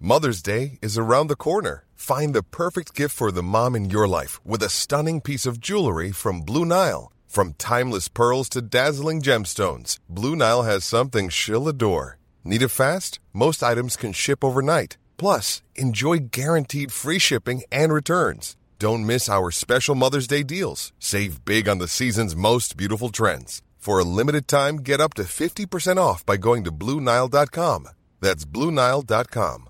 Mother's Day is around the corner. Find the perfect gift for the mom in your life with a stunning piece of jewelry from Blue Nile. From timeless pearls to dazzling gemstones, Blue Nile has something she'll adore. Need it fast? Most items can ship overnight. Plus, enjoy guaranteed free shipping and returns. Don't miss our special Mother's Day deals. Save big on the season's most beautiful trends. For a limited time, get up to 50% off by going to BlueNile.com. That's BlueNile.com.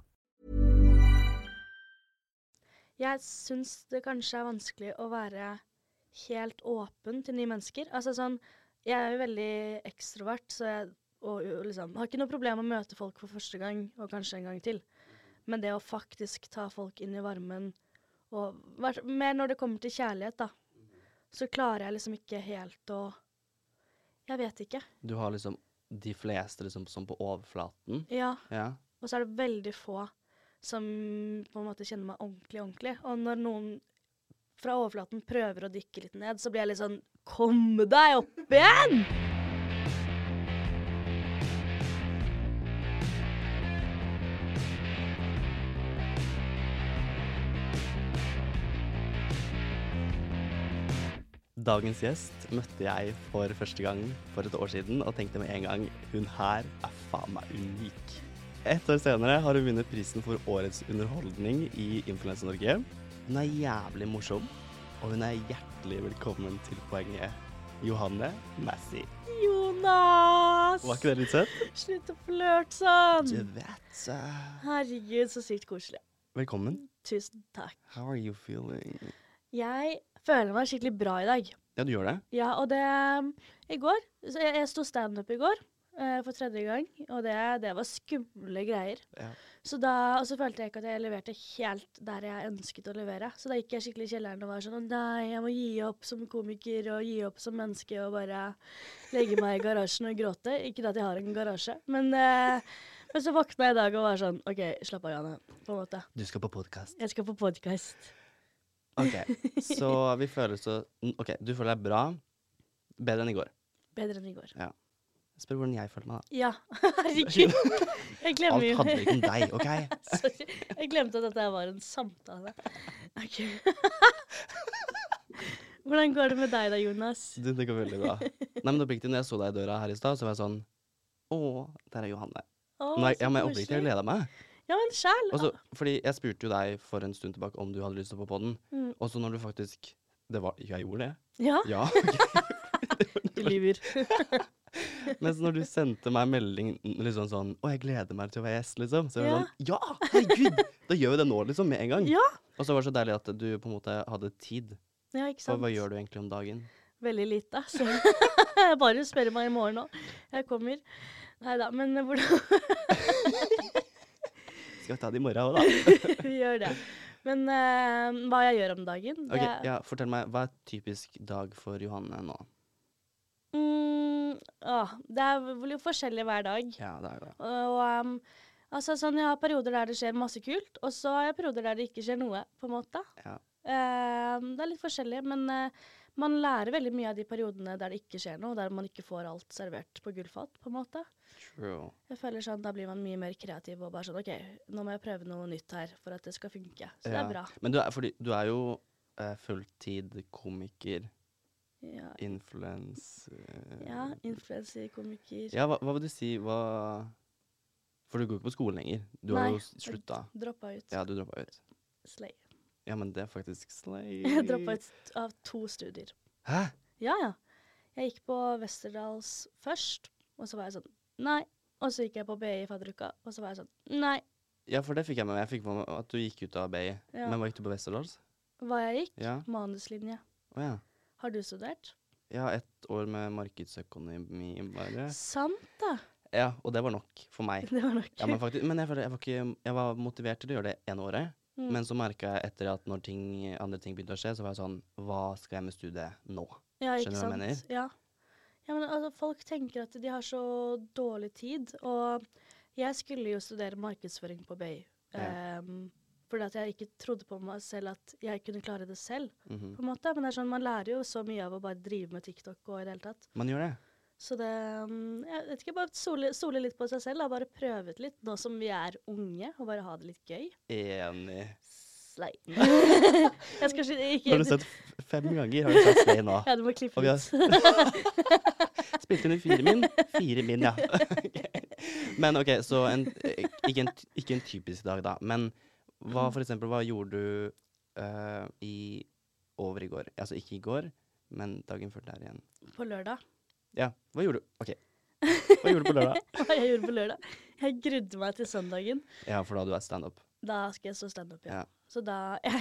Jeg synes det kanskje vanskelig å være helt åpen til nye mennesker. Altså sånn, jeg jo veldig ekstrovert, så jeg liksom, har ikke noe problem med å møte folk for første gang, og kanskje en gang til. Men det å faktisk ta folk inn i varmen, og mer når det kommer til kjærlighet da, så klarer jeg liksom ikke helt å... Jeg vet ikke. Du har liksom de fleste liksom som på overflaten? Ja. Og så det veldig få som på en måte kjenner meg ordentlig. Og når noen fra overflaten prøver å dykke litt ned, så blir jeg litt sånn, kom deg opp igjen! Dagens gjest møtte jeg for første gang for et år siden, og tenkte med en gang, hun her faen meg unik. Et år senere har hun vunnet prisen for årets underholdning i Influencer Norge. Hun jævlig morsom, og hun hjertelig velkommen til Poenget, Johanne Massey. Jonas! Var ikke det litt søtt? Slutt å flørte sånn! Du vet så. Herregud, så sykt koselig. Velkommen. Tusen takk. How are you feeling? Jeg føler meg skikkelig bra i dag. Ja, du gjør det? Ja, og det i går, så jeg sto stand-up i går for 3. gang, og det var skumle greier. Ja. Så så følte jeg ikke at jeg leverte helt der jeg ønsket å levere. Så da gikk jeg skikkelig i kjelleren og var sånn, nei, jeg må gi opp som komiker og gi opp som menneske og bare legge meg i garasjen og gråte. Ikke at jeg har en garasje, men så våkna jeg i dag og var sånn, ok, slapp av, Janne, på en måte. Du skal på podcast. Jeg skal på podcast. Ok, så vi føler så... Ok, du føler deg bra. Bedre enn i går. Bedre enn i går. Ja. Spør hvordan jeg føler meg da. Ja, herregud. Jeg glemmer jo. Alt handler ikke om deg, ok? Sorry. Jeg glemte at dette var en samtale. Ok. Hvordan går det med deg da, Jonas? Det går veldig bra. Nei, men oppriktig, når jeg så deg i døra her i sted, så var jeg sånn, der Johanne. Men jeg oppriktig, jeg gleder meg. Ja, men selv. Også, fordi jeg spurte jo deg for en stund tilbake om du hadde lyst til å få podden. Og så når du faktisk... Jeg gjorde det. Ja? Ja. Du lyver. Mens når du sendte meg melding liksom sånn, jeg gleder meg til å være gjest, liksom. Så jeg var sånn, ja, herregud, da gjør vi det nå, liksom, med en gang. Ja. Og så var det så deilig at du på en måte hadde tid. Ja, ikke sant. For hva gjør du egentlig om dagen? Veldig lite, så bare spør meg i morgen nå. Jeg kommer. Neida, men hvordan... Skal vi ta det i morgen også, da? Vi gjør det. Men hva jeg gjør om dagen? Ok, ja, fortell meg, hva typisk dag for Johanne nå? Det vel jo forskjellig hver dag. Ja, det det. Og altså sånn, jeg har perioder der det skjer masse kult, og så har jeg perioder der det ikke skjer noe, på en måte. Ja. Det litt forskjellig, men man lærer veldig mye av de periodene der det ikke skjer noe, der man ikke får alt servert på gullfat, på en måte. True. Jeg føler sånn, da blir man mye mer kreativ og bare sånn, ok, nå må jeg prøve noe nytt her for at det skal funke. Så det bra. Men du jo fulltid komiker, influencer. Ja, influencer, komiker. Ja, hva vil du si, for du går ikke på skolen lenger. Du har jo sluttet. Nei, droppet ut. Ja, du droppet ut. Slay. Ja, men det faktisk slay. Jeg droppet ut av 2 studier. Hæ? Ja. Jeg gikk på Westerdals først, og så var jeg sånn, nei. Og så gikk jeg på BI i fadderuka, og så var jeg sånn, nei. Ja, for det fikk jeg med meg. Jeg fikk med meg at du gikk ut av BI. Ja. Men hva gikk du på Westerdals? Hva jeg gikk? Ja. Manuslinje. Ja. Har du studert? Ja, 1 år med markedsøkonomi bare. Sant da. Ja, og det var nok for meg. Det var nok. Ja, men faktisk, men jeg var motivert til å gjøre det 1 året. Men så merket jeg etter at når andre ting begynte å skje, så var jeg sånn, hva skal jeg med studiet nå? Ja, ikke sant? Skjønner du hva jeg mener? Ja. Ja, men altså, folk tenker at de har så dårlig tid, og jeg skulle jo studere markedsføring på BI. Fordi at jeg ikke trodde på meg selv at jeg kunne klare det selv, på en måte. Men det er sånn, man lærer jo så mye av å bare drive med TikTok og i det hele tatt. Man gjør det. Så det, jeg vet ikke, bare sole litt på seg selv, bare prøvet litt, nå som vi er unge, og bare ha det litt gøy. Enig. Slay. Jeg skal ikke... Har du sett 5 ganger, har du sett Slay nå? Ja, du må klippe Og vi ut. Spilte inn i 4 min? 4 min, ja. Men ok, så ikke en typisk dag da, men hva for eksempel, hva gjorde du over i går? Altså ikke i går, men dagen før der igjen. På lørdag. Ja, hva gjorde du? Ok, hva gjorde du på lørdag? Hva jeg gjorde på lørdag? Jeg grudde meg til søndagen. Ja, for da hadde du vært stand-up. Da skal jeg så stand-up, ja. Ja. Så da...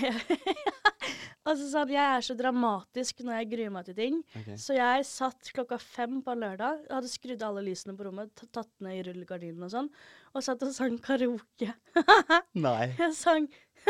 Altså sånn, jeg er så dramatisk når jeg gruer meg til ting. Ok. Så jeg satt 5:00 på lørdag, hadde skrudd alle lysene på rommet, tatt ned i rullegardinen og sånn, og satt og sang karaoke. Nei. Jeg sang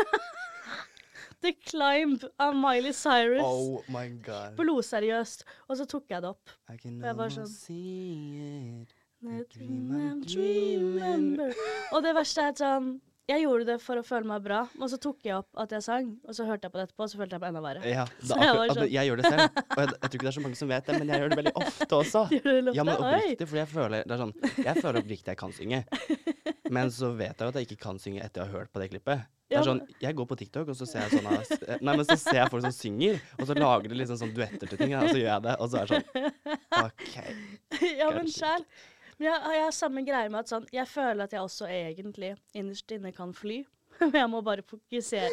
The Climb av Miley Cyrus. Oh my god. Blodseriøst. Og så tok jeg det opp. I can Jeg var almost sånn- see it. The dream dream I'm I'm remember. Og det verste er sånn, jeg gjorde det for å føle meg bra, og så tok jeg opp at jeg sang, og så hørte jeg på det etterpå, og så følte jeg meg enda verre. Ja, Så jeg var sånn- jeg gjør det selv. Og jeg tror ikke det er så mange som vet det, men jeg gjør det veldig ofte også. Gjør du det Ja, men ofte? Oi. oppriktig, fordi jeg føler oppriktig jeg kan synge. Men så vet jeg jo at jeg ikke kan synge etter jeg har hørt på det klippet. Det Ja, er sånn, jeg går på TikTok, og så ser jeg så ser jeg folk som synger, og så lager de liksom sånn duetter til ting, og så gjør jeg det, og så er det sånn, ok. Ja, men Kanskje selv. Men jeg har samme greie med at sånn, jeg føler at jeg også egentlig innerst inne kan fly, men jeg må bare fokusere.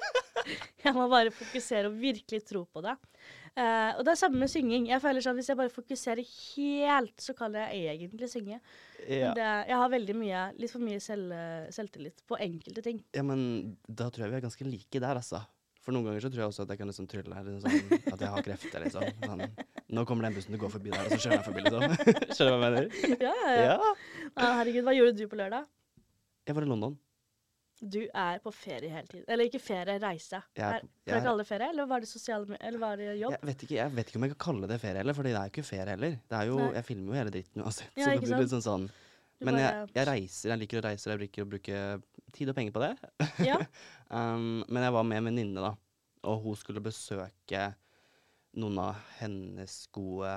Jeg må bare fokusere og virkelig tro på det. Og det er samme med synging. Jeg føler sånn, hvis jeg bare fokuserer helt, så kan jeg egentlig synge. Ja. Men jeg har veldig mye, litt for mye selvtillit på enkelte ting. Ja, men da tror jeg vi er ganske like der, altså. For noen ganger så tror jeg også at jeg kan liksom trylle her, liksom, sånn, at jeg har krefter, liksom. Sånn, nå kommer den bussen til å gå forbi der, og så kjører jeg forbi, liksom. Skjønner du hva jeg mener? Ja, ja, ja. Herregud, hva gjorde du på lørdag? Jeg var i London. Du er på ferie hele tiden. Eller ikke ferie, reise. Kan jeg kalle det ferie, eller var det eller var det jobb? Jeg vet ikke om jeg kan kalle det ferie heller, for det er jo ikke ferie heller. Det er jo, Nei. jeg filmer jo hele dritten uansett, Ja, så det ikke blir litt sant? sånn. Du Men bare- jeg reiser, jeg liker å reise, jeg liker å bruke tid og penger på det. Ja. Men jeg var med en venninne da, og hun skulle besøke noen av hennes gode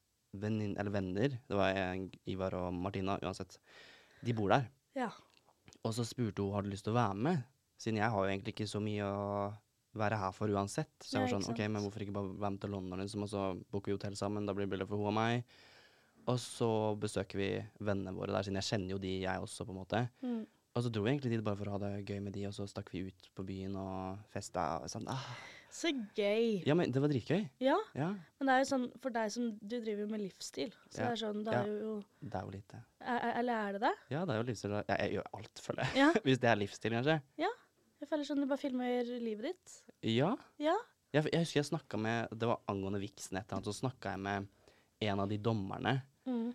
venner. Det var Ivar og Martina, uansett. De bor der. Ja. Og så spurte hun, har du lyst til å være med? Siden jeg har jo egentlig ikke så mye å være her for uansett. Så jeg Ja, var sånn, ikke ok, sant. men hvorfor ikke bare være med til London, liksom, og så booker vi hotell sammen, da blir det bilder for hun og meg. Og så besøker vi vennene våre der, siden jeg kjenner jo de, jeg også, på en måte. Mm. Og så dro vi egentlig dit bare for å ha det gøy med de, og så stakk vi ut på byen og festa. Og sånn, Så gøy. Ja, men det var dritgøy. Ja, Ja, men det er jo sånn, for deg som, du driver jo med livsstil, så Ja. det er sånn, det Ja. er jo, det er jo litt det. eller er det det? Ja, det er jo livsstil. Ja, jeg gjør alt, føler jeg. Ja, Hvis det er livsstil, kanskje. jeg føler sånn, du bare filmer livet ditt. Ja. Ja. Jeg husker jeg snakket med, det var angående Vixen et eller annet, så snakket jeg med en av de dommerne. Mm.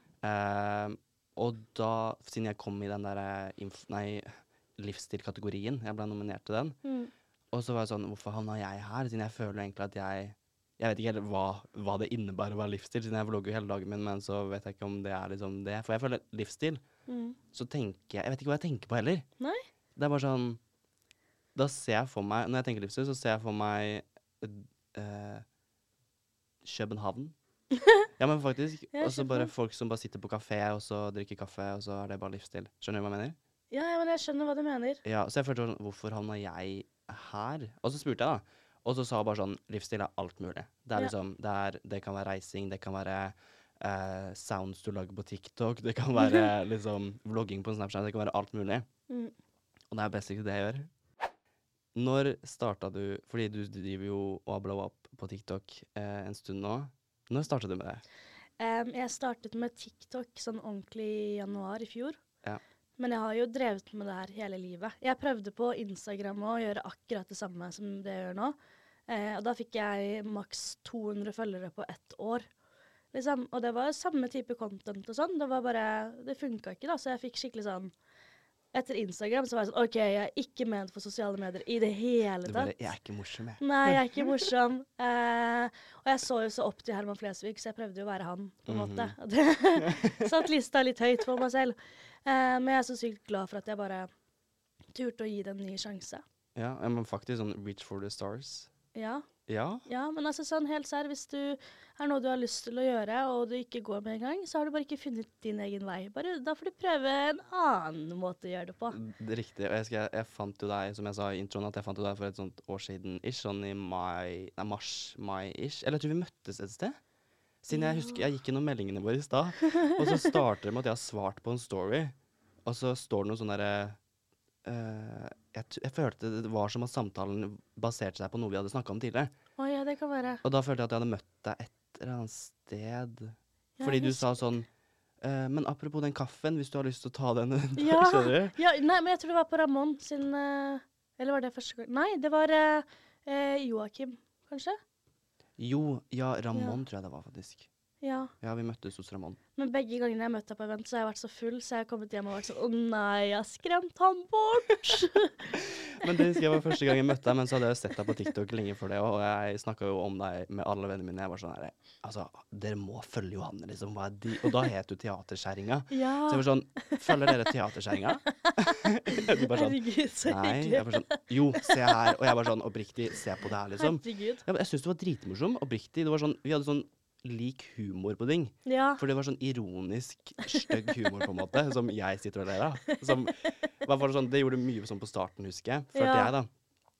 Og da, siden jeg kom i den der livsstil-kategorien, jeg ble nominert til den, Mm. og så var jeg sånn, hvorfor havna jeg her? Siden jeg føler egentlig at jeg vet ikke helt hva det innebærer å være livsstil, siden jeg vlogger hele dagen min, men så vet jeg ikke om det er liksom det. For jeg føler livsstil, Mm. så tenker jeg vet ikke hva jeg tenker på heller. Nei. Det er bare sånn, da ser jeg for meg, når jeg tenker livsstil, så ser jeg for meg København. Ja, men faktisk. Ja, Og så bare København. folk som bare sitter på kafé, og så drikker kaffe, og så er det bare livsstil. Skjønner du hva jeg mener? Ja, men jeg skjønner hva du mener. Ja, så jeg følte sånn, hvorfor havna jeg her? Og så spurte jeg da, og så sa hun bare sånn, livsstil er alt mulig. Det er Ja. liksom, det kan være reising, det kan være sounds du lager på TikTok, det kan være liksom vlogging på Snapchat, det kan være alt mulig. Mm. Og det er basically det jeg gjør. Når startet du, fordi du driver jo og har blow up på TikTok en stund nå, når startet du med det? Jeg startet med TikTok sånn ordentlig i januar i fjor. Ja. Men jeg har jo drevet med det her hele livet. Jeg prøvde på Instagram å gjøre akkurat det samme som det jeg gjør nå. Og da fikk jeg maks 200 følgere på 1 år. Liksom. Og det var samme type content og sånn. Det var bare, det funka ikke da, så jeg fikk skikkelig sånn, etter Instagram så var jeg sånn, ok, jeg er ikke ment for sosiale medier i det hele Du tatt. bare, jeg er ikke morsom, jeg. Nei, jeg er ikke morsom. Og jeg så jo så opp til Herman Flesvig, så jeg prøvde jo å være han, på en måte. Og det satt lista litt høyt for meg selv. Men jeg er så sykt glad for at jeg bare turte å gi det en ny sjanse. Ja, men faktisk sånn reach for the stars. Ja, Ja. Ja, men altså sånn helt sær, hvis du er noe du har lyst til å gjøre, og du ikke går med en gang, så har du bare ikke funnet din egen vei. Da får du prøve en annen måte å gjøre det på. Det er riktig. Og jeg fant jo deg, som jeg sa i introen, at jeg fant jo deg for et sånt år siden-ish, sånn i mars-mai-ish. Eller jeg tror vi møttes et sted. Siden jeg husker, jeg gikk gjennom meldingene våre i stad, og så starter det med at jeg har svart på en story, og så står det noe sånn derre jeg følte det var som at samtalen baserte seg på noe vi hadde snakket om tidligere. Ja, det kan være. Og da følte jeg at jeg hadde møtt deg et eller annet sted. Ja, Fordi du sa sånn, men apropos den kaffen, hvis du har lyst til å ta den. Ja, Skjønner du? ja, nei, men jeg tror det var på Ramón sin, eller var det første gang? Nei, det var Joakim, kanskje? Jo, ja, Ramón tror jeg det var faktisk. Ja. Ja, vi møttes hos Ramón. Men begge gangene jeg møtte deg på event, så har jeg vært så full, så jeg har kommet hjem og vært sånn, å nei, jeg har skremt han bort. Men det husker jeg var første gang jeg møtte deg, men så hadde jeg sett deg på TikTok lenge før det, og jeg snakket jo om deg med alle vennene mine. Jeg var sånn her, altså, dere må følge Johanne, liksom. Hva er de? Og da het du Teaterskjæringa. Ja. Så jeg var sånn, følger dere Teaterskjæringa? Du bare sånn, Herregud, så nei. hyggelig. Jeg bare sånn, jo, se her. Og jeg bare sånn, oppriktig, se på det her, liksom. Herregud. Jeg synes det var dritmorsom, oppriktig. Det var sånn, vi hadde sånn lik humor på ting. Ja. For det var sånn ironisk, stygg humor på en måte, som jeg sitter og ler av. Som, i hvert fall sånn, det gjorde mye sånn på starten, husker jeg. Følte Ja. jeg da.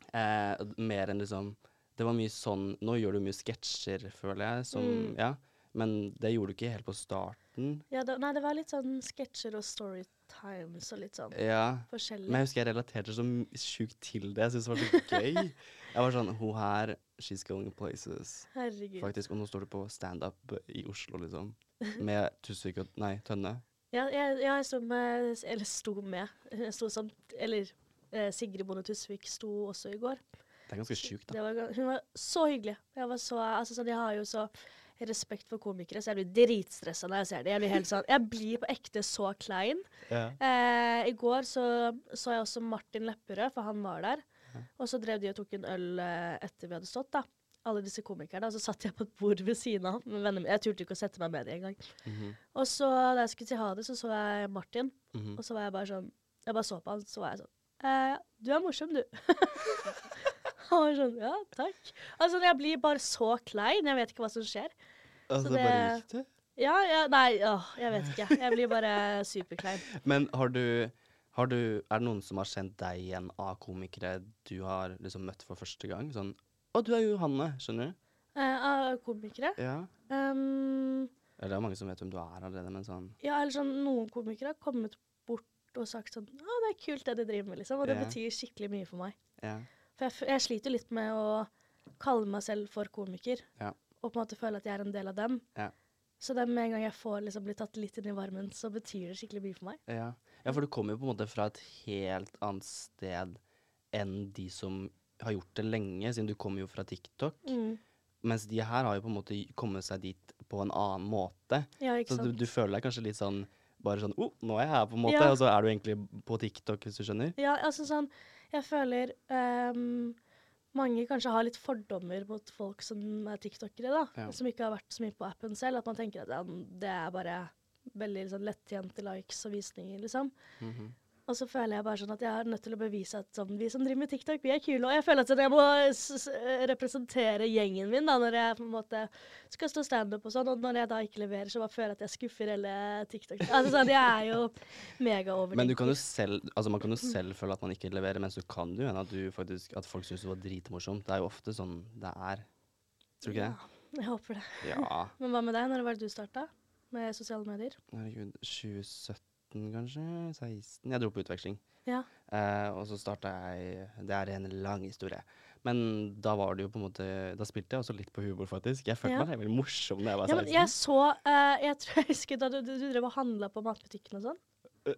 Mer enn liksom, det var mye sånn, nå gjør du mye sketsjer, føler jeg, som, ja. Men det gjorde du ikke helt på starten. Ja, nei, det var litt sånn sketsjer og storytimes og litt sånn Ja. forskjellig. Men jeg husker jeg relaterte så sjukt til det. Jeg synes det var så gøy. Jeg var sånn, hun her, she's going places. Herregud. Faktisk, og nå står du på stand-up i Oslo, liksom. Med Tusvik og, nei, Tønne. Ja, jeg sto med, eller sto med, jeg sto som, eller Sigrid Bonde Tusvik sto også i går. Det er ganske sjukt, da. Det var, hun var så hyggelig. Jeg var så, altså sånn, jeg har jo så respekt for komikere, så jeg blir dritstresset når jeg ser det. Jeg blir helt sånn, jeg blir på ekte så klein. Ja. I går så jeg også Martin Lepperød, for han var der. Og så drev de og tok en øl etter vi hadde stått, da. Alle disse komikerne. Og så satt jeg på et bord ved siden av med vennene mine. Jeg turte ikke å sette meg med det engang. Og så da jeg skulle si ha det, så jeg Martin. Og så var jeg bare sånn, jeg bare så på han, så var jeg sånn, du er morsom, du. Han var sånn, ja, takk. Altså, jeg blir bare så klein. Jeg vet ikke hva som skjer. Altså, Så det bare gikk det? Ja, nei, jeg vet ikke. Jeg blir bare superklein. Men er det noen som har kjent deg igjen av komikere du har liksom møtt for første gang? Sånn, å, du er jo Johanne, skjønner du? Komikere? Ja. Eller det er mange som vet hvem du er allerede, men sånn. Ja, eller sånn, noen komikere har kommet bort og sagt sånn, å, det er kult det du driver med, liksom. Og det Ja. betyr skikkelig mye for meg. Ja. For jeg sliter litt med å kalle meg selv for komiker, Ja. og på en måte føle at jeg er en del av dem. Ja. Så det med en gang jeg får liksom bli tatt litt inn i varmen, så betyr det skikkelig mye for meg. Ja. Ja, for du kommer jo på en måte fra et helt annet sted enn de som har gjort det lenge, siden du kommer jo fra TikTok. Mens de her har jo på en måte kommet seg dit på en annen måte. Ja, ikke Så sant? du føler deg kanskje litt sånn, bare sånn, nå er jeg her på en måte, Ja. og så er du egentlig på TikTok, hvis du skjønner. Ja, altså sånn, jeg føler mange kanskje har litt fordommer mot folk som er tiktokere, da. Ja. Som ikke har vært så mye på appen selv, at man tenker at ja, det er bare veldig sånn lettjente likes og visninger, liksom. Og så føler jeg bare sånn at jeg er nødt til å bevise at sånn, vi som driver med TikTok, vi er kule. Og jeg føler at jeg må representere gjengen min da, når jeg på en måte skal stå stand-up og sånn. Og når jeg da ikke leverer, så bare føler jeg at jeg skuffer hele TikTok. Altså sånn, jeg er jo mega overtenker. Men du kan jo selv, altså man kan jo selv føle at man ikke leverer, mens du kan jo hende at folk synes det var dritmorsomt. Det er jo ofte sånn det er. Tror du ikke det? Ja, jeg håper det. Ja. Men hva med deg? Når var det du startet med sosiale medier? Herregud, 2017 kanskje? 16? Jeg dro på utveksling. Ja. Og så startet jeg, det er en lang historie. Men da var det jo på en måte, da spilte jeg også litt på humor faktisk. Jeg følte Ja. meg veldig morsom da jeg var Ja, 16. men jeg så, jeg tror jeg husker da du drev og handlet på matbutikken og sånn.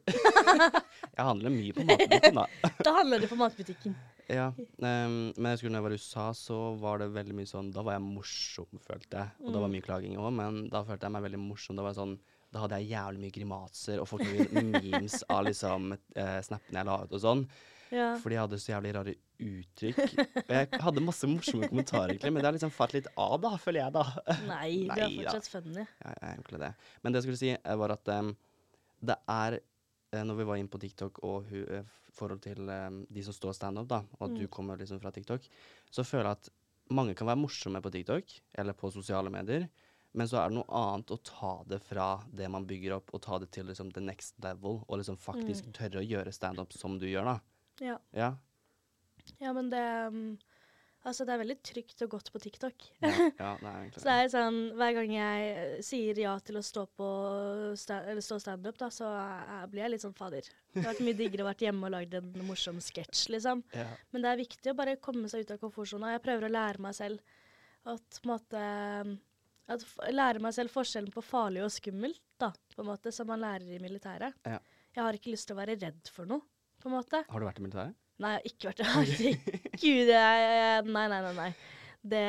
Jeg handler mye på matbutikken da. Da handlet du på matbutikken. Ja, men jeg husker når jeg var i USA, så var det veldig mye sånn, da var jeg morsom, følte jeg. Og det var mye klaging også, men da følte jeg meg veldig morsom. Da var jeg sånn, da hadde jeg jævlig mye grimaser, og folk hadde memes av liksom snappene jeg la ut og sånn. Ja. Fordi jeg hadde så jævlig rare uttrykk. Og jeg hadde masse morsomme kommentarer egentlig, men det har liksom falt litt av da, føler jeg da. Nei, du er Nei da. fortsatt funny. Ja, jeg er egentlig det. Men det jeg skulle si var at det er, når vi var inne på TikTok og forhold til de som står stand-up da, og at du kommer liksom fra TikTok, så føler jeg at mange kan være morsomme på TikTok, eller på sosiale medier, men så er det noe annet å ta det fra det man bygger opp, og ta det til liksom the next level, og liksom faktisk tørre å gjøre stand-up som du gjør da. Ja. Ja. Ja, men det altså, det er veldig trygt og godt på TikTok. Ja, det er egentlig Så det er sånn, hver gang jeg sier ja til å stå stand-up, da, så blir jeg litt sånn fader. Det har vært mye diggere å vært hjemme og lagd en morsom sketsj, liksom. Ja. Men det er viktig å bare komme seg ut av komfortzonen. Jeg prøver å lære meg selv at, på en måte, lære meg selv forskjellen på farlig og skummelt, da, på en måte, som man lærer i militæret. Ja. Jeg har ikke lyst til å være redd for noe, på en måte. Har du vært i militæret? Nei, jeg har ikke vært det. Gud, nei. Det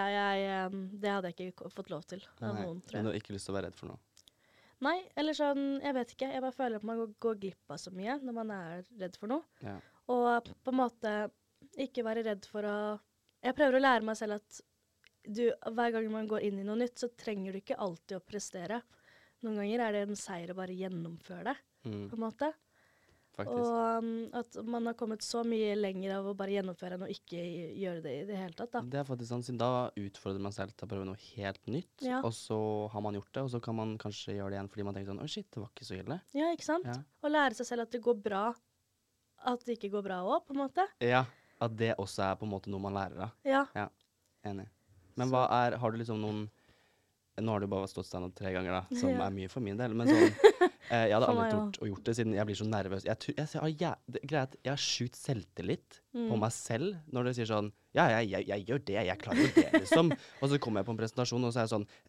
hadde jeg ikke fått lov til av noen, tror jeg. Men du har ikke lyst til å være redd for noe? Nei, eller sånn, jeg vet ikke. Jeg bare føler at man går glipp av så mye når man er redd for noe. Ja. Og på en måte ikke være redd for å... Jeg prøver å lære meg selv at hver gang man går inn i noe nytt, så trenger du ikke alltid å prestere. Noen ganger er det en seier å bare gjennomføre det, på en måte. Faktisk. Og at man har kommet så mye lenger av å bare gjennomføre enn å ikke gjøre det i det hele tatt, da. Det er faktisk sånn, siden da utfordrer man selv til å prøve noe helt nytt, Ja. og så har man gjort det, og så kan man kanskje gjøre det igjen fordi man tenker sånn, «Å shit, det var ikke så ille». Ja, ikke sant? Ja. Og lære seg selv at det går bra, at det ikke går bra også, på en måte. Ja, at det også er på en måte noe man lærer av. Ja. Ja, enig. Men har du liksom noen, nå har du bare stått stand-up 3 ganger da, som er mye for min del, men sånn, jeg hadde aldri gjort det, siden jeg blir så nervøs. Greia at jeg har sjukt selvtillit på meg selv, når du sier sånn, ja, jeg gjør det, jeg klarer jo det, liksom. Og så kommer jeg på en presentasjon, og så er jeg sånn,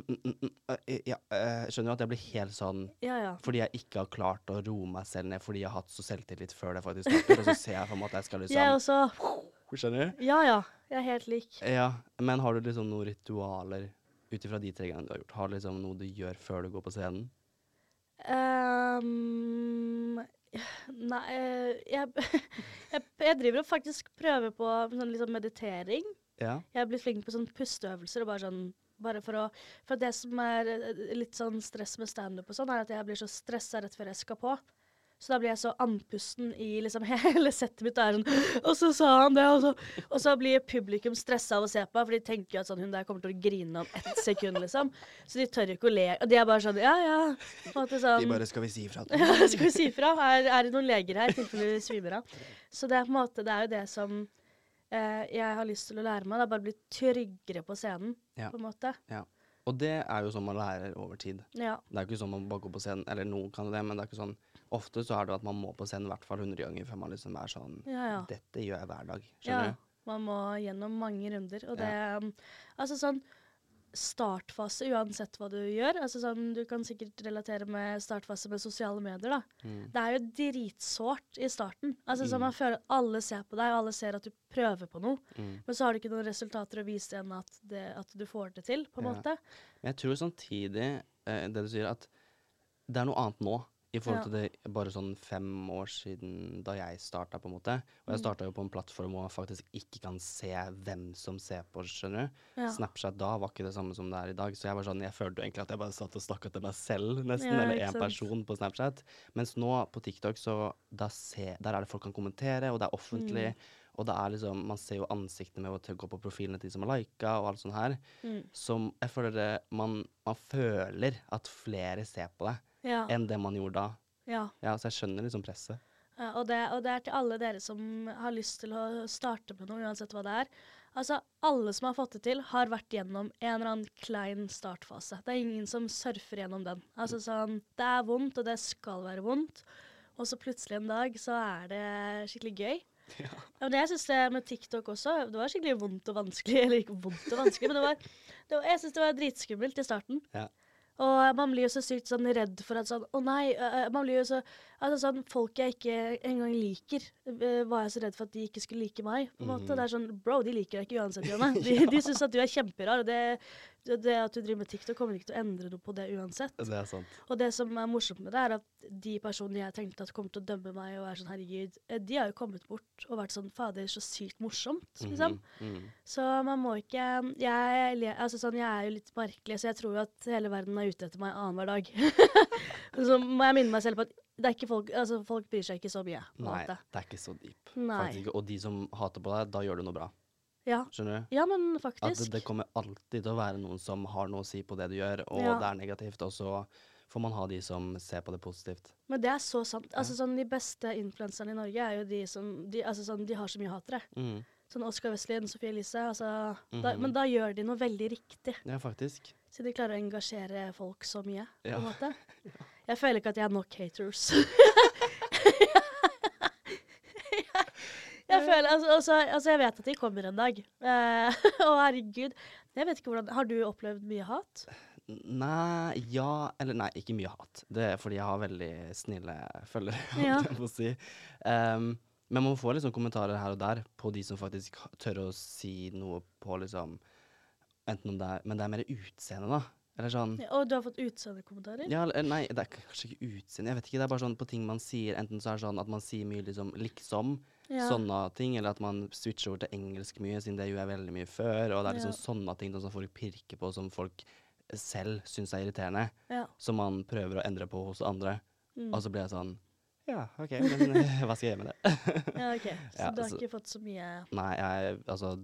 skjønner du at jeg blir helt sånn, fordi jeg ikke har klart å roe meg selv ned, fordi jeg har hatt så selvtillit før det faktisk starter, og så ser jeg på en måte at jeg skal liksom... Jeg også. Skjønner du? Ja, jeg er helt lik. Ja, men har du liksom noen ritualer utifra de 3 gangene du har gjort? Har du liksom noe du gjør før du går på scenen? Nei, jeg driver og faktisk prøver på sånn liksom meditering. Ja. Jeg har blitt flink på sånn pusteøvelser, og bare for det som er litt sånn stress med stand-up og sånn, er at jeg blir så stresset rett før jeg skal på. Så da blir jeg så andpusten i liksom hele settet mitt, og så sa han det, og så blir publikum stresset av å se på, for de tenker jo at sånn, hun der kommer til å grine om 1 sekund, liksom. Så de tør ikke å le, og de er bare sånn, ja. Sånn, de bare, skal vi si ifra? Ja, skal vi si ifra? Er det noen leger her, i tilfelle vi svimer av? Så det er på en måte, det er jo det som jeg har lyst til å lære meg, det er bare å bli tryggere på scenen, på en måte. Ja. Og det er jo sånn man lærer over tid. Ja. Det er ikke sånn man bare går på scenen, eller noen kan det, men det er ikke sånn, ofte så er det at man må på scenen i hvert fall 100 ganger før man liksom er sånn, dette gjør jeg hver dag, skjønner du? Man må gjennom mange runder, og det, altså sånn, startfase uansett hva du gjør, altså sånn, du kan sikkert relatere med startfase med sosiale medier da. Det er jo dritsårt i starten, altså sånn man føler at alle ser på deg, og alle ser at du prøver på noe, men så har du ikke noen resultater å vise enn at du får det til, på en måte. Men jeg tror samtidig, det du sier, at det er noe annet nå, i forhold til det bare sånn 5 år siden da jeg startet på en måte. Og jeg startet jo på en plattform hvor man faktisk ikke kan se hvem som ser på, skjønner du? Ja. Snapchat da var ikke det samme som det er i dag, så jeg følte egentlig at jeg bare satt og snakket til meg selv nesten, eller en person på Snapchat. Mens nå på TikTok, så der er det folk kan kommentere, og det er offentlig, og det er liksom, man ser jo ansiktene med å gå på profilene til de som har liket, og alt sånt her. Som jeg føler det, man føler at flere ser på det. Enn det man gjorde da. Ja, så jeg skjønner liksom presset. Ja, og det er til alle dere som har lyst til å starte med noe, uansett hva det er. Altså, alle som har fått det til, har vært gjennom en eller annen klein startfase. Det er ingen som surfer gjennom den. Altså sånn, det er vondt, og det skal være vondt. Og så plutselig en dag, så er det skikkelig gøy. Ja, men jeg synes det med TikTok også, det var skikkelig vondt og vanskelig, eller ikke vondt og vanskelig, men jeg synes det var dritskummelt i starten. Ja. Og man blir jo så sykt sånn redd for at sånn, man blir jo så, altså sånn, folk jeg ikke engang liker, var jeg så redd for at de ikke skulle like meg, på en måte. Det er sånn, bro, de liker deg ikke uansett, Janne. De synes at du er kjemperar, og det at du driver med TikTok kommer ikke til å endre noe på det uansett. Det er sant. Og det som er morsomt med det er at de personene jeg tenkte at kom til å dømme meg og være sånn, herregud, de har jo kommet bort og vært sånn, fader, så sykt morsomt, liksom. Så man må ikke, altså sånn, jeg er jo litt merkelig, så jeg tror jo at hele verden er ute etter meg annen hver dag. Så må jeg minne meg selv på at det er ikke folk, altså folk bryr seg ikke så mye. Nei, det er ikke så deep. Faktisk ikke. Og de som hater på deg, da gjør du noe bra. Ja. Skjønner du? Ja, men At faktisk. det kommer alltid til å være noen som har noe å si på det du gjør, og Ja. det er negativt, og så får man ha de som ser på det positivt. Men det er så sant. Altså, sånn, de beste influenserne i Norge er jo de som altså, sånn, de har så mye hatere. Mm. Sånn Oskar Wesley, Sofie Elise. Altså, Mhm. men da gjør de noe veldig riktig. Ja, faktisk. Så de klarer å engasjere folk så mye, på Ja. en måte. Jeg føler ikke at jeg har nok haters. Jeg føler, altså, jeg vet at de kommer en dag. Å, herregud. Jeg vet ikke hvordan. Har du opplevd mye hat? Nei, ja, eller nei, ikke mye hat. Det er fordi jeg har veldig snille følgere, Ja. holdt jeg på å si. Men man får liksom kommentarer her og der på de som faktisk tør å si noe på liksom, enten om det er, men det er mer utseende da. Eller sånn, Ja, og du har fått utseendekommentarer? ja, eller nei, det er kanskje ikke utseende, jeg vet ikke, det er bare sånn på ting man sier, enten så er det sånn at man sier mye liksom, Ja. sånne ting, eller at man switcher over til engelsk mye, siden det jo er veldig mye før, og det er liksom Ja. sånne ting som folk pirker på, som folk selv synes er irriterende, Ja. som man prøver å endre på hos andre. Mm. Og så blir jeg sånn, ja, ok, men hva skal jeg gjøre med det? Ja, ok. Så Ja, du har altså- ikke fått så mye Nei, altså,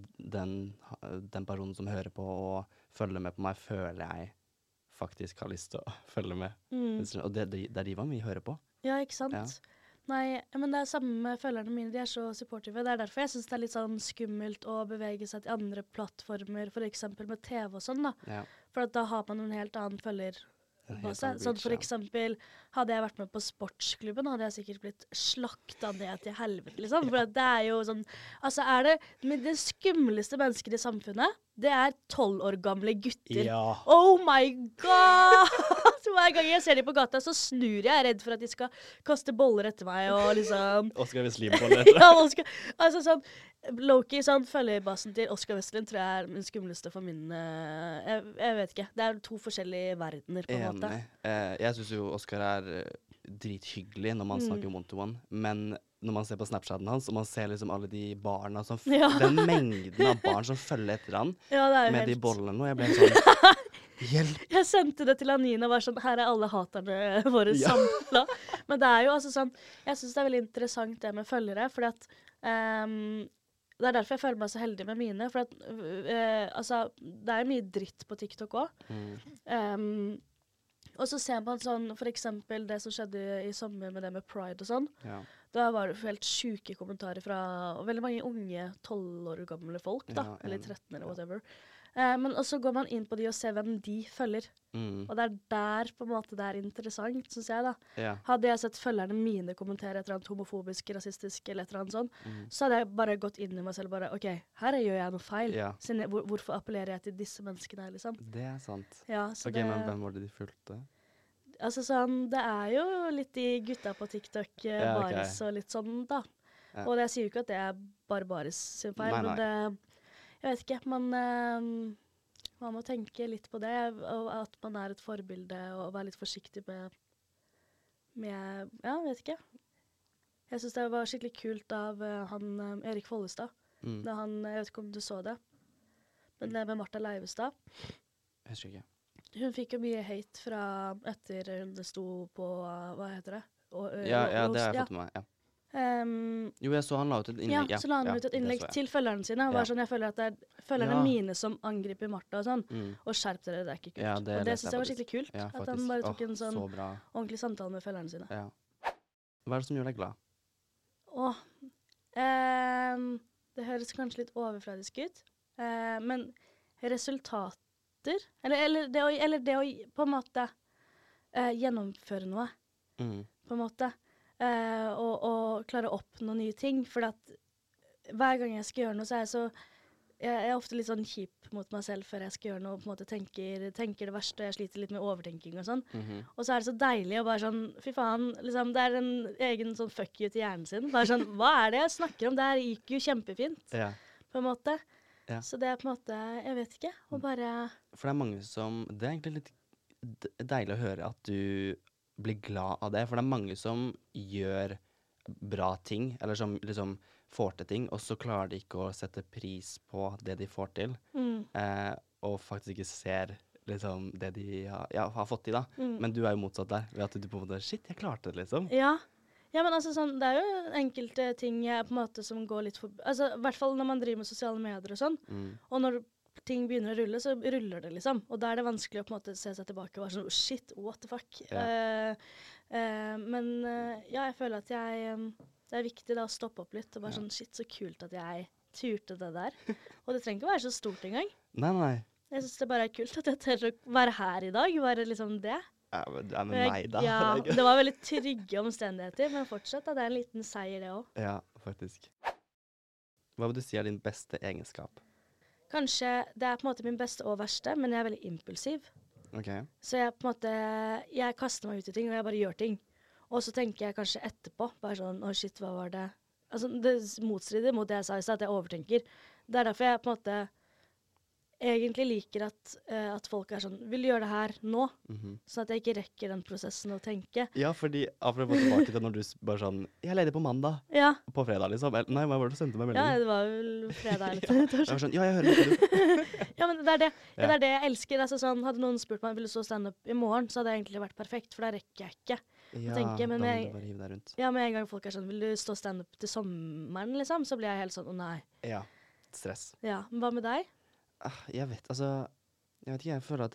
den personen som hører på og følger med på meg, føler jeg faktisk har lyst til å følge med. Og det er de man vil høre på. Ja, ikke sant? Ja. Nei, men det er samme med følgerne mine. De er så supportive. Det er derfor jeg synes det er litt sånn skummelt å bevege seg til andre plattformer, for eksempel med TV og sånn da. Ja. For at da har man en helt annen følger. En helt Sånn annen for reach, ja. eksempel, hadde jeg vært med på sportsklubben, hadde jeg sikkert blitt slakta ned til helvete, liksom. For at det er jo sånn, altså er det, men det skumleste mennesker i samfunnet, det er 12 år gamle gutter. Ja. Oh my god! Hver gang jeg ser dem på gata, så snur jeg redd for at de skal kaste boller etter meg, og liksom... Oskar Wesley på det. Ja, altså sånn, Loki, sånn følgerbasen til Oskar Wesley tror jeg er den skumleste for min, jeg vet ikke. Det er 2 forskjellige verdener, på en måte. Enig. Jeg synes jo Oskar er drithyggelig når man snakker one-to-one, men når man ser på Snapchaten hans, og man ser liksom alle de barna som Ja. den mengden av barn som følger etter han, Ja, det er jo med de helt... bollene nå, jeg ble helt sånn, hjelp! Jeg sendte det til Anina og var sånn, her er alle haterne våre Ja. samlet. Men det er jo altså sånn, jeg synes det er veldig interessant det med følgere, fordi at det er derfor jeg føler meg så heldig med mine, for at altså, det er mye dritt på TikTok også. Og så ser man sånn, for eksempel det som skjedde i sommer med det med Pride og sånn, Ja. da var det helt syke kommentarer fra veldig mange unge 12 år gamle folk da, Ja, eller enig. 13 eller whatever. Men også går man inn på de og ser hvem de følger. Og det er der på en måte det er interessant, synes jeg da. Ja. Hadde jeg sett følgerne mine kommentere et eller annet homofobisk, rasistisk eller et eller annet sånn, så hadde jeg bare gått inn i meg selv og bare, ok, her gjør jeg noe feil. Ja. Siden hvorfor appellerer jeg til disse menneskene her, liksom? Det er sant. Ja, så Ok, det, men hvem var det de fulgte? altså sånn, det er jo litt de gutta på TikTok, Ja, ok. Baris og litt sånn da. Ja. Og jeg sier jo ikke at det er bare Baris sin feil, Nei, men det, jeg vet ikke, man må tenke litt på det, og at man er et forbilde, og være litt forsiktig med ja, jeg vet ikke. Jeg synes det var skikkelig kult av han Erik Follestad, da han, jeg vet ikke om du så det, men det med Martha Leivestad. Jeg husker ikke. Hun fikk jo mye hate fra etter hun sto på, hva heter det? Ja, det har jeg fått med meg, ja. Jo, jeg så han la ut et innlegg. Ja, så la han ut et det innlegg så jeg. til følgerne sine. Ja. Bare sånn, jeg føler at det er følgerne Ja. mine som angriper Martha og sånn. Og skjerp dere, det er ikke kult. Ja, og det leste synes jeg var faktisk. skikkelig kult. Ja, at faktisk. han bare tok en sånn så bra. ordentlig samtale med følgerne sine. Ja. Hva er det som gjør deg glad? Åh, det høres kanskje litt overfladisk ut, men resultater, eller det å på en måte gjennomføre noe, på en måte, og klare å oppnå nye ting, for at hver gang jeg skal gjøre noe, så er jeg så, jeg er ofte litt sånn kjip mot meg selv før jeg skal gjøre noe, og på en måte tenker det verste, og jeg sliter litt med overtenking og sånn. Og så er det så deilig å bare sånn, fy faen, liksom, det er en egen sånn fuck you til hjernen sin. Bare sånn, hva er det jeg snakker om? Det her gikk jo kjempefint, Ja. på en måte. Ja. Så det er på en måte, jeg vet ikke, og bare... For det er mange som, det er egentlig litt deilig å høre at du blir glad av det, for det er mange som gjør bra ting, eller som liksom får til ting, og så klarer de ikke å sette pris på det de får til, og faktisk ikke ser liksom det de har fått til da. Men du er jo motsatt der, ved at du på en måte, shit, jeg klarte det liksom. Ja, Ja, men altså sånn, det er jo enkelte ting jeg på en måte som går litt for... Altså, i hvert fall når man driver med sosiale medier og sånn, og når ting begynner å rulle, så ruller det liksom. Og da er det vanskelig å på en måte se seg tilbake og være sånn, oh, shit, what the fuck? Ja. Men jeg føler at det er viktig da å stoppe opp litt og bare sånn, shit, så kult at jeg turte det der. Og det trenger ikke å være så stort engang. Nei. Jeg synes det bare er kult at jeg tør å være her i dag, være liksom det. Ja, men det er med meg da. Ja, det var veldig trygge omstendigheter, men fortsatt da, det er en liten seier det også. Ja, faktisk. Hva vil du si er din beste egenskap? Kanskje det er på en måte min beste og verste, men jeg er veldig impulsiv. Ok. Så jeg på en måte, jeg kaster meg ut i ting, og jeg bare gjør ting. Og så tenker jeg kanskje etterpå, bare sånn, å shit, hva var det? Altså, det motstrider mot det jeg sa i stad, at jeg overtenker. Det er derfor jeg på en måte egentlig liker at folk er sånn, vil du gjøre det her nå? Sånn at jeg ikke rekker den prosessen å tenke. Ja, fordi apropos tilbake til når du bare sånn, jeg er ledig på mandag, Ja. på fredag liksom. Nei, hva var det du sendte meg melding? Ja, det var vel fredag eller Jeg var sånn, ja, jeg hører litt på du. Ja, men det er det. Ja, det er det jeg elsker. Altså, sånn, hadde noen spurt meg, vil du stå stand-up i morgen, så hadde det egentlig vært perfekt, for da rekker jeg ikke. Ja, tenker, men da må jeg- du bare hive deg rundt. Ja, med en gang folk er sånn, vil du stå stand-up til sommeren, liksom? Så blir jeg helt sånn, å nei. Ja, stress. Ja, men hva med deg? Jeg vet ikke, jeg føler at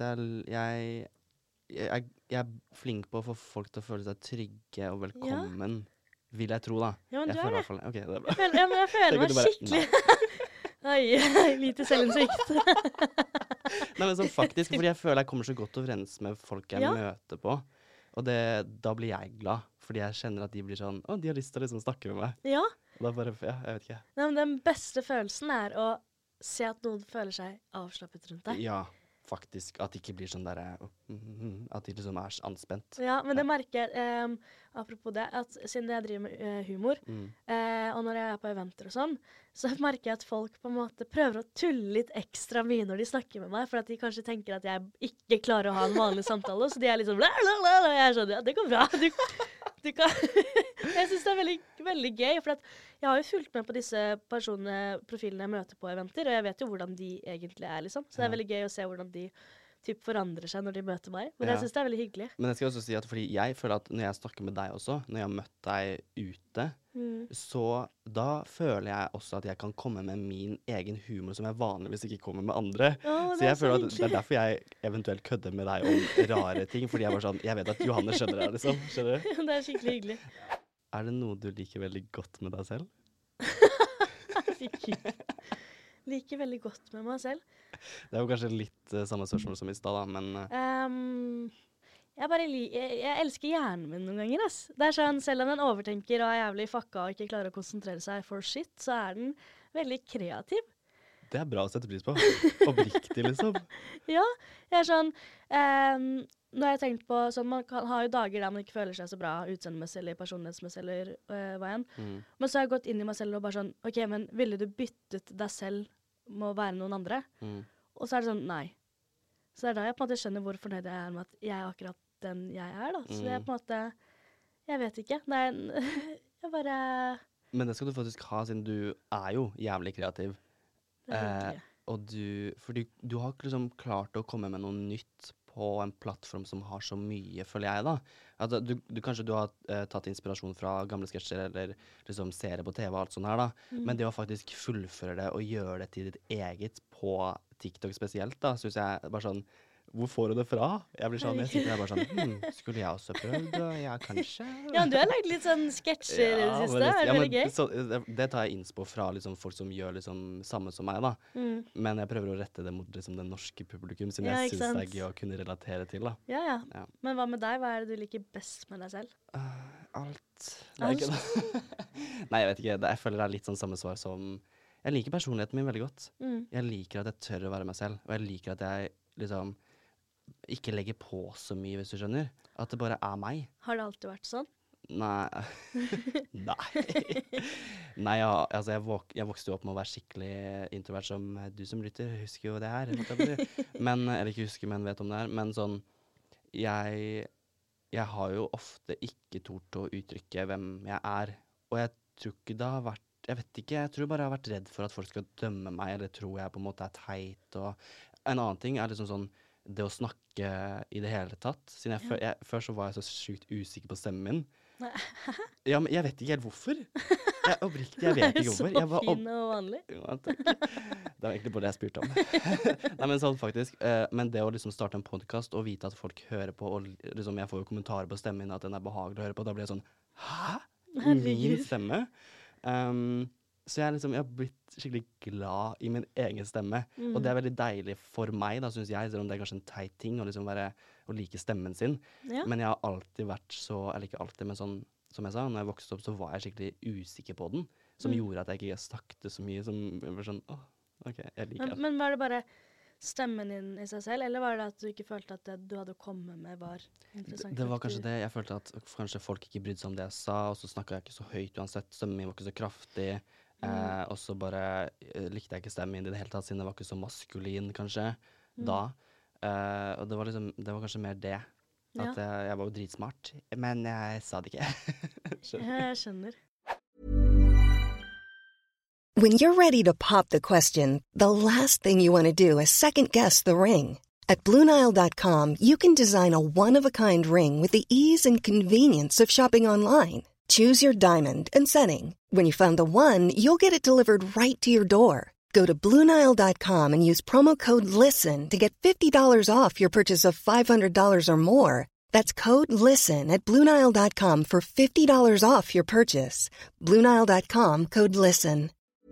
jeg er flink på å få folk til å føle seg trygge og velkommen, vil jeg tro da. Ja, men Jeg du føler i er det. hvert fall, ok, det er bra. Jeg føler meg Tenker du bare, skikkelig... Oi, lite selvinnsikt. Nei, men sånn faktisk, fordi jeg føler jeg kommer så godt overens med folk jeg Ja. møter på, og da blir jeg glad, fordi jeg kjenner at de blir sånn, de har lyst til å liksom snakke med meg. Ja, Og da bare, ja, jeg vet ikke. nei, men den beste følelsen er å se at noen føler seg avslappet rundt deg. Ja, faktisk, at det ikke blir sånn der, at de liksom er anspent. Ja, men det merker jeg, apropos det, at siden jeg driver med humor, og når jeg er på eventer og sånn, så merker jeg at folk på en måte prøver å tulle litt ekstra mye når de snakker med meg, for at de kanskje tenker at jeg ikke klarer å ha en vanlig samtale, så de er liksom, og jeg er sånn, ja, det går bra, du kan... Jeg synes det er veldig, veldig gøy, for at jeg har jo fulgt med på disse profilene jeg møter på eventer, og jeg vet jo hvordan de egentlig er, liksom. Så det er veldig gøy å se hvordan de typ forandrer seg når de møter meg. Men jeg synes det er veldig hyggelig. Men jeg skal også si at fordi jeg føler at når jeg snakker med deg også, når jeg har møtt deg ute, så da føler jeg også at jeg kan komme med min egen humor som jeg vanligvis ikke kommer med andre. Å, Så det er jeg føler at hyggelig. det er derfor jeg eventuelt kødder med deg om rare ting, fordi jeg bare sånn, jeg vet at Johanne skjønner det, liksom. Skjønner du? Det er skikkelig hyggelig. Er det noe du liker veldig godt med deg selv? Liker veldig godt med meg selv. Det er jo kanskje litt samme spørsmål som i stad, da, men Jeg elsker hjernen min noen ganger, ass. Det er sånn, selv om den overtenker og er jævlig fucka og ikke klarer å konsentrere seg for shit, så er den veldig kreativ. det er bra å sette pris på. Oppriktig, liksom. Ja, jeg er sånn Nå har jeg tenkt på sånn, man har jo dager der man ikke føler seg så bra utseendemessig eller personlighetsmessig eller hva enn. Men så har jeg gått inn i meg selv og bare sånn, ok, men ville du byttet deg selv med å være noen andre? Og så er det sånn, nei. Så det er da jeg på en måte skjønner hvor fornøyd jeg er med at jeg er akkurat den jeg er, da. Så det er på en måte, jeg vet ikke. Det er jeg bare... Men det skal du faktisk ha, siden du er jo jævlig kreativ. Det er hyggelig. Og fordi du har liksom klart å komme med noe nytt på en plattform som har så mye, føler jeg da. Altså, kanskje du har tatt inspirasjon fra gamle sketsjer eller liksom serier på TV og alt sånt her da. Men det å faktisk fullføre det og gjøre det til ditt eget på TikTok spesielt da, synes jeg bare sånn, hvor får du det fra? Jeg blir sånn, jeg sitter der bare sånn, skulle jeg også prøvd? Ja, kanskje. Ja, du har lagd litt sånn sketsjer i det siste. Det er veldig gøy. Så, det tar jeg innspo fra liksom, folk som gjør liksom, samme som meg da. Men jeg prøver å rette det mot liksom, den norske publikum, som Ja, jeg ikke synes sant? det er gøy å kunne relatere til da. Ja. Ja. Men hva med deg? Hva er det du liker best med deg selv? Alt. Nei, ikke det. Nei, jeg vet ikke. Jeg føler det er litt sånn samme svar som... Jeg liker personligheten min veldig godt. Jeg liker at jeg tør å være meg selv, og jeg liker at jeg liksom ikke legger på så mye, hvis du skjønner. At det bare er meg. Har det alltid vært sånn? Nei. Nei, ja, altså jeg vokste jo opp med å være skikkelig introvert, som du som lytter husker jo det her. Men, eller ikke husker, men vet om det her. Men sånn, jeg har jo ofte ikke tort å uttrykke hvem jeg er. Og jeg tror ikke det har vært, jeg vet ikke, jeg tror bare jeg har vært redd for at folk skal dømme meg, eller tror jeg på en måte er teit. Og en annen ting er liksom sånn, det å snakke i det hele tatt. Siden før så var jeg så sykt usikker på stemmen min. Ja, men jeg vet ikke helt hvorfor. Oppriktig, jeg vet ikke hvorfor. Det er så fin og vanlig. Ja, takk. Det var egentlig bare det jeg spurte om. Nei, men sånn faktisk. Men det å liksom starte en podcast og vite at folk hører på, og liksom jeg får jo kommentarer på stemmen min at den er behagelig å høre på, da blir jeg sånn, hæ? Min stemme? Så jeg har blitt skikkelig glad i min egen stemme. Og det er veldig deilig for meg, da, synes jeg, selv om det er kanskje en teit ting å liksom å like stemmen sin. Ja. Men jeg har alltid vært så, eller ikke alltid, men sånn, som jeg sa, når jeg vokste opp, så var jeg skikkelig usikker på den, som gjorde at jeg ikke snakket så mye, som jeg var sånn, ok, jeg liker det. Men var det bare stemmen din i seg selv, eller var det at du ikke følte at det du hadde kommet med var interessant? Det var kanskje det. Jeg følte at kanskje folk ikke brydde seg om det jeg sa, og så snakket jeg ikke så høyt uansett. Stemmen min var ikke så kraftig. Og så bare likte jeg ikke stemmen min i det hele tatt, siden det var ikke så maskulin, kanskje, da. Og det var kanskje mer det. At jeg var jo dritsmart, men jeg sa det ikke. Jeg skjønner. When you're ready to pop the question, the last thing you want to do is second-guess the ring. At BlueNile.com, you can design a one-of-a-kind ring with the ease and convenience of shopping online. Choose your diamond and setting. When you find the one, you'll get it delivered right to your door. Go to BlueNile.com and use promo code LISTEN to get $50 off your purchase of $500 or more. That's code LISTEN at BlueNile.com for $50 off your purchase. BlueNile.com, code LISTEN.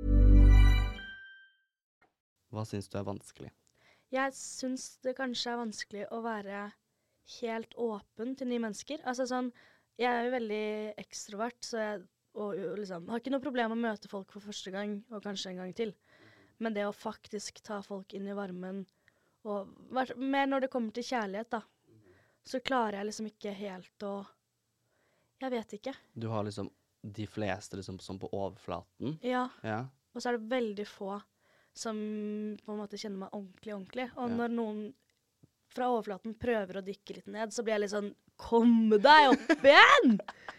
Hva synes du er vanskelig? Jeg synes det kanskje er vanskelig å være helt åpen til nye mennesker. Altså sånn, jeg er jo veldig ekstrovert, så jeg liksom, har ikke noe problem med å møte folk for første gang, og kanskje en gang til. Men det å faktisk ta folk inn i varmen, og mer når det kommer til kjærlighet da, så klarer jeg liksom ikke helt å, jeg vet ikke. Du har liksom de fleste liksom som på overflaten? Ja. Og så er det veldig få som på en måte kjenner meg ordentlig. Og når noen fra overflaten prøver å dykke litt ned, så blir jeg litt sånn, kom deg opp igjen!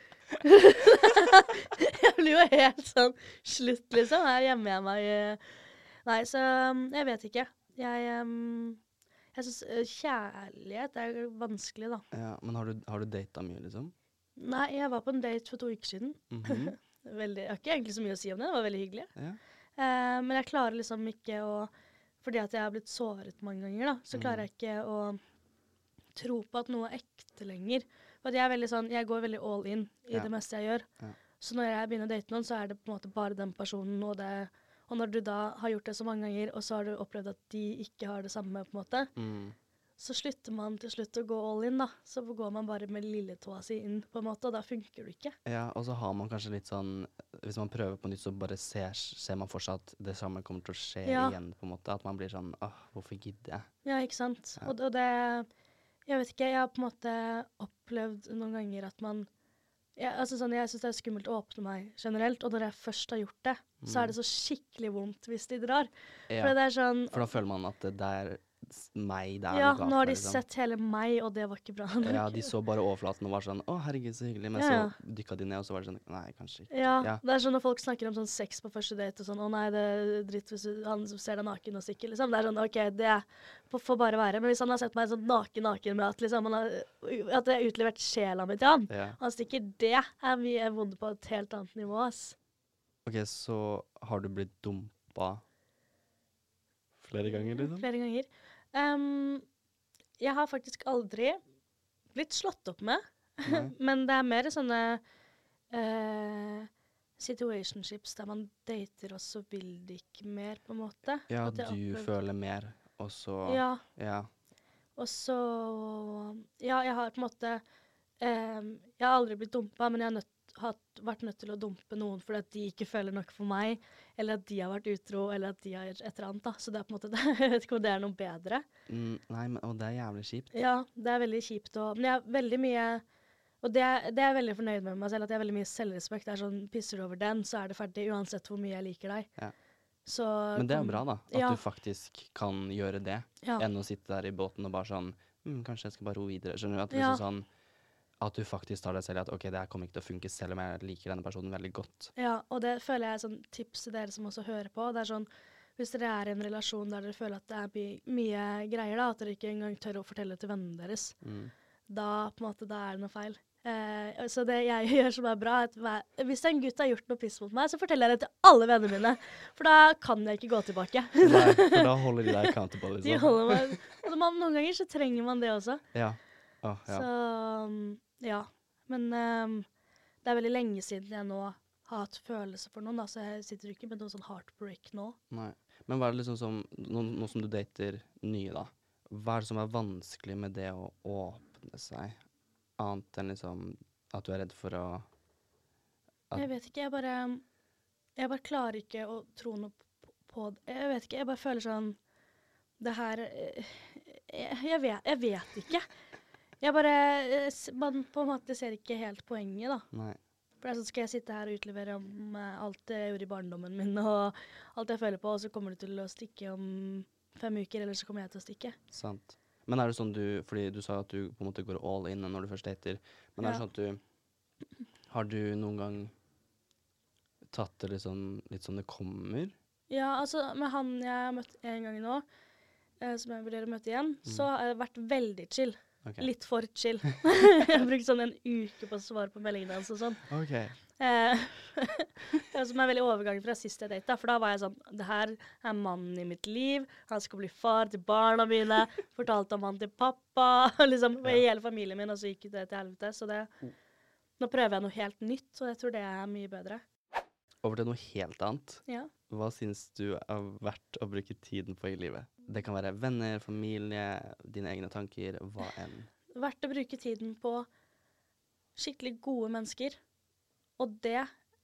Jeg blir jo helt sånn slutt, liksom. Her gjemmer jeg meg. Nei, så jeg vet ikke. Jeg synes kjærlighet er vanskelig, da. Ja, men har du datet mye, liksom? Nei, jeg var på en date for 2 uker siden. Jeg har ikke egentlig så mye å si om det. Det var veldig hyggelig. Ja. Men jeg klarer liksom ikke å, fordi at jeg har blitt såret mange ganger da, så klarer jeg ikke å tro på at noe er ekte lenger. For jeg er veldig sånn, jeg går veldig all in i det meste jeg gjør. Så når jeg begynner å date noen, så er det på en måte bare den personen, og når du da har gjort det så mange ganger, og så har du opplevd at de ikke har det samme på en måte, så slutter man til slutt å gå all in da. Så går man bare med lille tåa si inn på en måte, og da funker det ikke. Ja, og så har man kanskje litt sånn, hvis man prøver på nytt, så bare ser man fortsatt det samme kommer til å skje igjen på en måte. At man blir sånn, hvorfor gidder jeg? Ja, ikke sant? Og det, jeg vet ikke, jeg har på en måte opplevd noen ganger at man, jeg synes det er skummelt å åpne meg generelt, og når jeg først har gjort det, så er det så skikkelig vondt hvis de drar. For det er sånn... For da føler man at det er meg der. Ja, nå har de sett hele meg, og det var ikke bra nok. Ja, de så bare overflaten og var sånn, herregud, så hyggelig, men så dykket de ned, og så var det sånn, nei, kanskje ikke. Ja, det er sånn når folk snakker om sånn sex på første date, og sånn, nei, det er dritt hvis han ser deg naken og stikker, liksom. Det er sånn, ok, det får bare være. Men hvis han har sett meg sånn naken med at liksom, at jeg har utlevert sjela mi til han, og han stikker, det er mye vondt på et helt annet nivå, ass. Ok, så har du blitt dumpa flere ganger, liksom? Flere ganger. Jeg har faktisk aldri blitt slått opp med, men det er mer sånne situationships der man dater, og så vil de ikke mer, på en måte. Ja, du føler mer, og så... Ja. Og så... Ja, jeg har på en måte... jeg har aldri blitt dumpa, men jeg har vært nødt til å dumpe noen fordi at de ikke føler nok for meg, eller at de har vært utro, eller at de har et eller annet da. Så det er på en måte, jeg vet ikke om det er noe bedre. Nei, men det er jævlig kjipt. Ja, det er veldig kjipt. Men jeg er veldig mye, og det er jeg veldig fornøyd med meg selv, at jeg har veldig mye selvrespekt. Det er sånn, pisser du over den, så er det ferdig, uansett hvor mye jeg liker deg. Ja. Så, men det er bra da, at du faktisk kan gjøre det, enn å sitte der i båten og bare sånn, kanskje jeg skal bare ro videre, skjønner du? At liksom sånn, at du faktisk tar deg selv i at ok, det her kommer ikke til å funke selv om jeg liker denne personen veldig godt. Ja, og det føler jeg er sånn tips til dere som også hører på. Det er sånn, hvis dere er i en relasjon der dere føler at det er mye greier da, at dere ikke engang tør å fortelle til vennene deres, da på en måte, da er det noe feil. Så det jeg gjør som bra, at hvis en gutt har gjort noe piss mot meg, så forteller jeg det til alle vennene mine. For da kan jeg ikke gå tilbake. Nei, for da holder de deg accountable, liksom. De holder meg. Og noen ganger så trenger man det også. Ja. Ja. Så, ja. Men det er veldig lenge siden jeg nå har hatt følelse for noen, da, så jeg sitter ikke med noen sånn heartbreak nå. Nei. Men hva er det liksom som, nå som du dater nye da, hva er det som er vanskelig med det å åpne seg? Annet enn liksom at du er redd for å... Jeg vet ikke, jeg bare klarer ikke å tro noe på det. Jeg vet ikke, jeg bare føler sånn, det her, jeg vet ikke. Man på en måte ser ikke helt poenget da. Nei. For så skal jeg sitte her og utlevere om alt jeg gjorde i barndommen min, og alt jeg føler på, og så kommer du til å stikke om 5 uker, eller så kommer jeg til å stikke. Sant. Men er det sånn fordi du sa at du på en måte går all in når du først dater, men er det sånn at har du noen gang tatt det litt sånn det kommer? Ja, altså med han jeg har møtt en gang nå, som jeg vurderer å møte igjen, så har jeg vært veldig chill. Okay. Litt for chill. Jeg har brukt sånn en uke på å svare på meldingene hans og sånn. Okay. Som er veldig overgang fra sist jeg datet, for da var jeg sånn, det her er mannen i mitt liv, han skal bli far til barna mine, fortalte om han til pappa, liksom med hele familien min, og så gikk det til helvete, så nå prøver jeg noe helt nytt, og jeg tror det er mye bedre. Over til noe helt annet. Ja. Hva synes du er verdt å bruke tiden på i livet? Det kan være venner, familie, dine egne tanker, hva enn. Verdt å bruke tiden på skikkelig gode mennesker, og det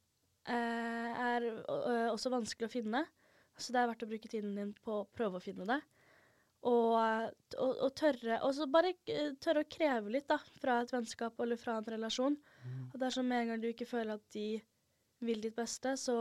er også vanskelig å finne. Så det er verdt å bruke tiden din på å prøve å finne det. Og tørre, og så bare tørre å kreve litt da, fra et vennskap eller fra en relasjon. Og det er sånn med en gang du ikke føler at de vil ditt beste, så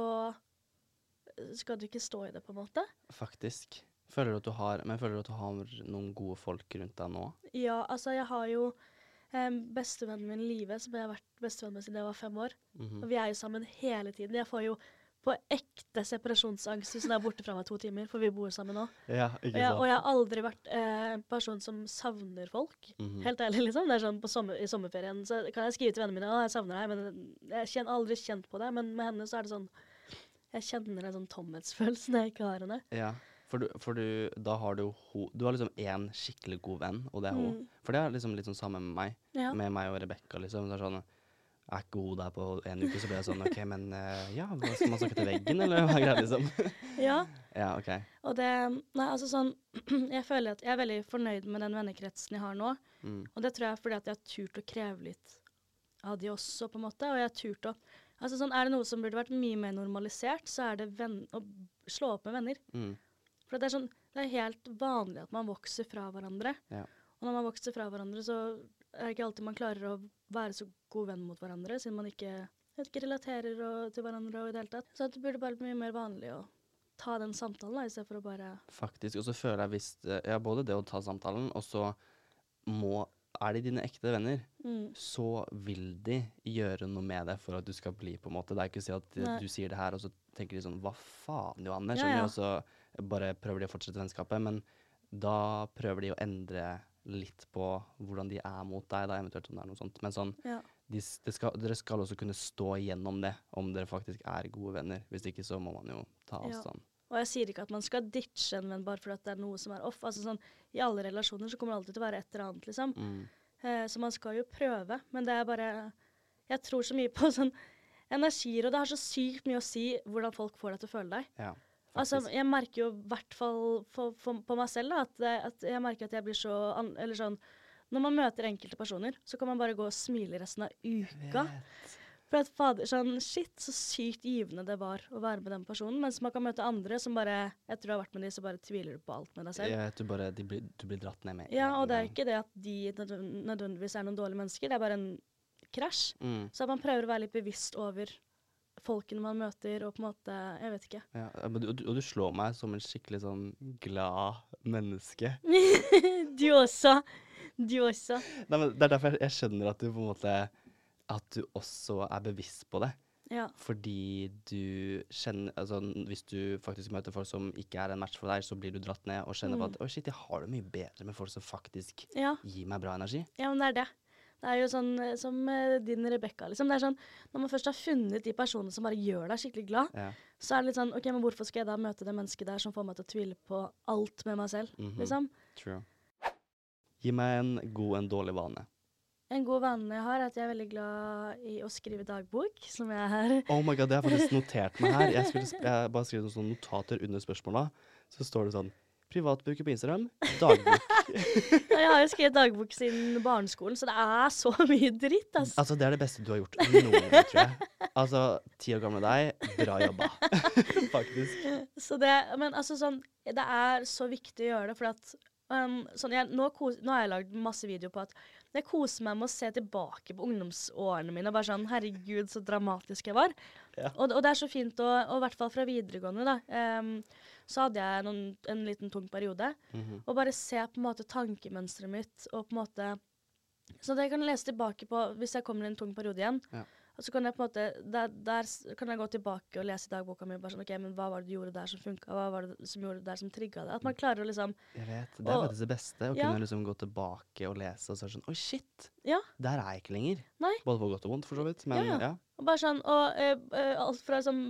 skal du ikke stå i det på en måte. Faktisk. Føler du at du har noen gode folk rundt deg nå? Ja, altså jeg har jo bestevennen min Live, som jeg har vært bestevenn med siden jeg var 5 år. Og vi er jo sammen hele tiden. Jeg får jo på ekte separasjonsangst hvis hun er borte fra meg 2 timer, for vi bor sammen nå. Ja, ikke sant. Og jeg har aldri vært en person som savner folk. Helt ærlig, liksom. Det er sånn i sommerferien, så kan jeg skrive til vennene mine, jeg savner deg, men jeg har aldri kjent på det. Men med henne så er det sånn, jeg kjenner en sånn tomhetsfølelse når jeg ikke har henne. Ja. For da har du har liksom en skikkelig god venn, og det er hun. For det er liksom litt sånn sammen med meg. Ja. Med meg og Rebecca, liksom. Det er sånn, jeg er ikke god der på 1 uke, så blir jeg sånn, ok, men ja, skal man snakke til veggen, eller hva er det liksom? Ja. Ja, ok. Og det, altså sånn, jeg føler at jeg er veldig fornøyd med den vennekretsen jeg har nå. Og det tror jeg er fordi at jeg har turt å kreve litt av de også, på en måte. Og jeg har turt å, altså sånn, er det noe som burde vært mye mer normalisert, så er det å slå opp med venner. For det er sånn, det er helt vanlig at man vokser fra hverandre. Ja. Og når man vokser fra hverandre, så er det ikke alltid man klarer å være så god venn mot hverandre, siden man ikke relaterer til hverandre og i det hele tatt. Så det burde bare bli mye mer vanlig å ta den samtalen, da, i stedet for å bare... Faktisk, og så føler jeg visst, både det å ta samtalen, og så er de dine ekte venner, så vil de gjøre noe med det for at du skal bli, på en måte. Det er ikke å si at du sier det her, og så tenker de sånn, hva faen, Johanne? Ja, ja. Og så bare prøver de å fortsette vennskapet, men da prøver de å endre litt på hvordan de er mot deg, da, eventuelt om det er noe sånt. Men sånn, dere skal også kunne stå igjennom det, om dere faktisk er gode venner. Hvis ikke, så må man jo ta avstand. Ja. Og jeg sier ikke at man skal ditche en venn bare for at det er noe som er off. Altså sånn, i alle relasjoner så kommer det alltid til å være et eller annet, liksom. Så man skal jo prøve, men det er bare, jeg tror så mye på sånn energier, og det har så sykt mye å si hvordan folk får deg til å føle deg. Ja. Altså, jeg merker jo i hvert fall på meg selv da, at jeg merker at jeg blir så, eller sånn, når man møter enkelte personer, så kan man bare gå og smile resten av uka. For at fader, sånn, shit, så sykt givende det var å være med den personen, mens man kan møte andre som bare, etter du har vært med dem, så bare tviler du på alt med deg selv. Ja, du blir dratt ned med. Ja, og det er ikke det at de nødvendigvis er noen dårlige mennesker, det er bare en krasj. Så at man prøver å være litt bevisst over folkene man møter, og på en måte, jeg vet ikke. Ja, og du slår meg som en skikkelig sånn glad menneske. Du også. Nei, men det er derfor jeg skjønner at du på en måte, at du også er bevisst på det. Ja. Fordi du kjenner, altså hvis du faktisk møter folk som ikke er en match for deg, så blir du dratt ned og kjenner på at, shit, jeg har det mye bedre med folk som faktisk gir meg bra energi. Ja, men det er det. Det er jo sånn som din Rebecca, liksom. Det er sånn, når man først har funnet de personene som bare gjør deg skikkelig glad, så er det litt sånn, ok, men hvorfor skal jeg da møte det mennesket der som får meg til å tvile på alt med meg selv, liksom? True. Gi meg en god, en dårlig vane. En god vane jeg har er at jeg er veldig glad i å skrive dagbok, som jeg er. Oh my god, det har jeg faktisk notert meg her. Jeg bare skrev noen sånne notater under spørsmålet. Så står det sånn, privatbruker på Instagram, dagbok. Jeg har jo skrevet dagbok siden barneskolen, så det er så mye dritt, altså. Altså, det er det beste du har gjort noen gang, tror jeg. Altså, 10 år gamle deg, bra jobba. Faktisk. Så det, men altså sånn, det er så viktig å gjøre det, for at sånn, nå har jeg lagd masse videoer på at jeg koser meg med å se tilbake på ungdomsårene mine, og bare sånn, herregud, så dramatisk jeg var. Ja. Og det er så fint, og i hvert fall fra videregående da, så hadde jeg en liten tung periode, og bare se på en måte tankemønstret mitt, og på en måte, så det jeg kan lese tilbake på, hvis jeg kommer i en tung periode igjen, og så kan jeg på en måte, der kan jeg gå tilbake og lese i dagboka mi, bare sånn, ok, men hva var det du gjorde der som funket? Hva var det som gjorde det der som trigget det? At man klarer å liksom... Jeg vet, det er faktisk det beste, å kunne liksom gå tilbake og lese, og så er det sånn, oi shit, der er jeg ikke lenger. Nei. Både på godt og vondt, for så vidt, men ja. Og bare sånn, og alt fra sånn,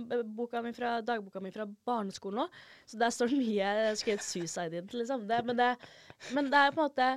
dagboka mi fra barneskolen også, så der står det mye, jeg skrevet suicide inn, liksom. Men det er på en måte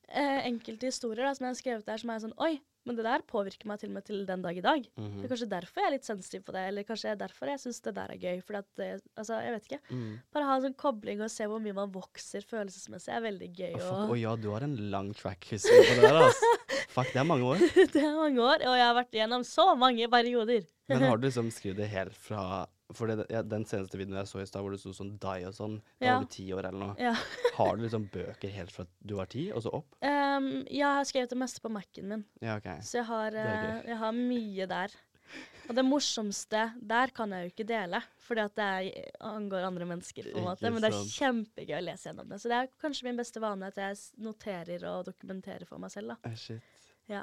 enkelte historier da, som jeg har skrevet der, som er sånn, oi, men det der påvirker meg til og med til den dag i dag. Det er kanskje derfor jeg er litt sensitiv på det, eller kanskje derfor jeg synes det der er gøy, for at, altså, jeg vet ikke. Bare ha en sånn kobling og se hvor mye man vokser følelsesmessig er veldig gøy. Og ja, du har en lang track history på det der, altså. Fuck, det er mange år. Det er mange år, og jeg har vært igjennom så mange perioder. Men har du liksom skrevet det helt fra... For den seneste videoen jeg så i sted, hvor det stod sånn deg og sånn, da var du 10 år eller noe. Ja. Har du liksom bøker helt fra du var 10, og så opp? Jeg har skrevet det meste på Mac'en min. Ja, ok. Så jeg har mye der. Og det morsomste der kan jeg jo ikke dele, fordi at det angår andre mennesker på en måte. Men det er kjempegøy å lese gjennom det. Så det er kanskje min beste vane at jeg noterer og dokumenterer for meg selv da. Shit. Ja.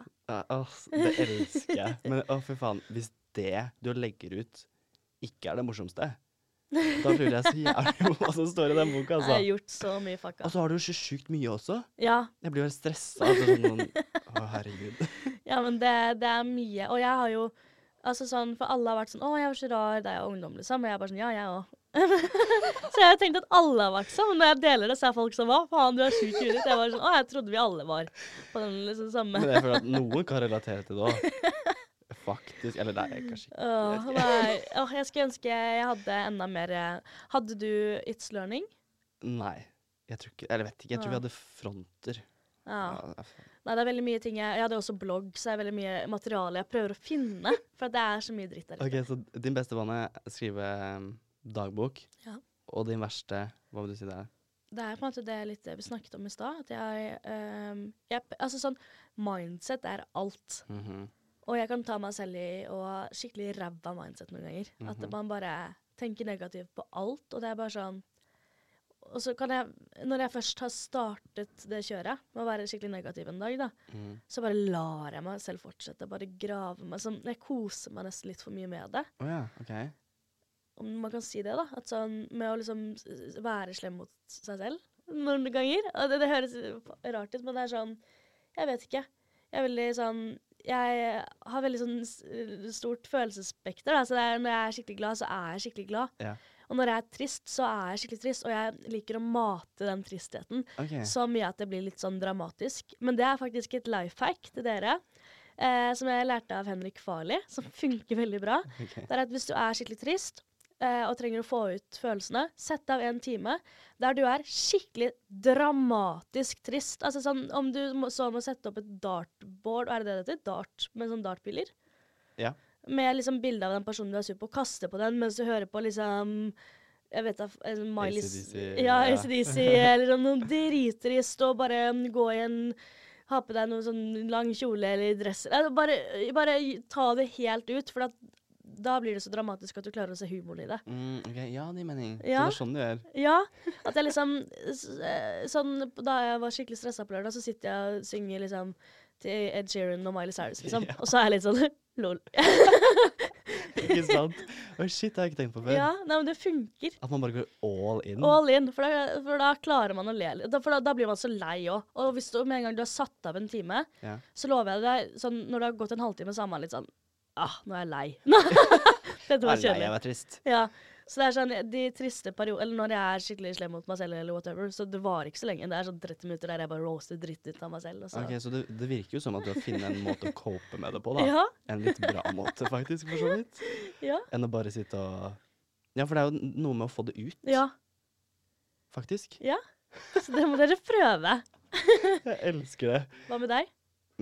Det elsker jeg. Men for faen, hvis det du legger ut ikke er det morsomste, da lurer jeg så jævlig på hva som står i den boka, altså. Jeg har gjort så mye fucka. Og så har du jo så sykt mye også. Ja. Jeg blir jo stresset. Altså, å, herregud. Ja, men det er mye. Og jeg har jo, altså sånn, for alle har vært sånn, jeg var så rar da jeg var ungdom, liksom. Og jeg er bare sånn, ja, jeg også. Så jeg har tenkt at alle har vært sånn, men når jeg deler det, så er folk sånn, hva faen, du er sykt uret. Jeg var sånn, jeg trodde vi alle var på den liksom samme. Men jeg føler at noen kan relatere til det også. Faktisk, eller nei, kanskje ikke. Nei, jeg skulle ønske jeg hadde enda mer. Hadde du It's Learning? Nei, jeg tror ikke, eller vet ikke, jeg tror vi hadde fronter. Ja. Nei, det er veldig mye ting. Jeg hadde også blogg, så det er veldig mye materiale jeg prøver å finne, for det er så mye dritt der. Ok, så din beste vane er å skrive dagbok, og din verste, hva vil du si det er? Det er på en måte det litt vi snakket om i sted, at altså sånn, mindset er alt. Og jeg kan ta meg selv i og skikkelig ræva mindset noen ganger. At man bare tenker negativt på alt, og det er bare sånn... Og så kan jeg, når jeg først har startet det kjøret, med å være skikkelig negativ en dag da, så bare lar jeg meg selv fortsette, bare grave meg. Sånn, jeg koser meg nesten litt for mye med det. Ja, ok. Om man kan si det da, at sånn, med å liksom være slem mot seg selv noen ganger. Og det høres rart ut, men det er sånn, jeg vet ikke. Jeg er veldig sånn... Jeg har veldig sånn stort følelsesspekter, da. Så når jeg er skikkelig glad, så er jeg skikkelig glad. Ja. Og når jeg er trist, så er jeg skikkelig trist. Og jeg liker å mate den tristheten så mye at det blir litt sånn dramatisk. Men det er faktisk et lifehack til dere, som jeg lærte av Henrik Farley, som funker veldig bra. Det er at hvis du er skikkelig trist, og trenger å få ut følelsene, sett av en time der du er skikkelig dramatisk trist. Altså sånn, om du må sette opp et dartboard, er det heter? Dart, med sånn dartpiller. Ja. Med liksom bilde av den personen du er sur på, kaste på den, mens du hører på liksom, jeg vet da, Miley... AC/DC, eller noen drittrist, og bare gå i ha på deg noen sånn lang kjole eller dress. Bare ta det helt ut, for at da blir det så dramatisk at du klarer å se humoren i det. Ok, ja, det er mening. Ja. Så det er sånn du gjør. Ja, at jeg liksom, sånn, da jeg var skikkelig stresset på lørdag, så sitter jeg og synger liksom til Ed Sheeran og Miley Cyrus, liksom. Ja. Og så er jeg litt sånn, lol. Ikke sant? Shit, det har jeg ikke tenkt på før. Ja, nei, men det funker. At man bare går all in. All in, for da klarer man å le litt. For da blir man så lei også. Og hvis du med en gang du har satt av en time, så lover jeg deg, sånn, når det har gått en halvtime, så er man litt sånn, nå er jeg lei. Dette var kjedelig. Jeg var trist. Ja, så det er sånn, de triste perioder, eller når jeg er skikkelig slem mot meg selv, eller whatever, så det var ikke så lenge. Det er sånn 30 minutter der jeg bare roaster dritt ut av meg selv. Ok, så det virker jo som at du har funnet en måte å cope med det på, da. Ja. En litt bra måte, faktisk, for så vidt. Ja. Enn å bare sitte og... Ja, for det er jo noe med å få det ut. Ja. Faktisk. Ja, så det må dere prøve. Jeg elsker det. Hva med deg?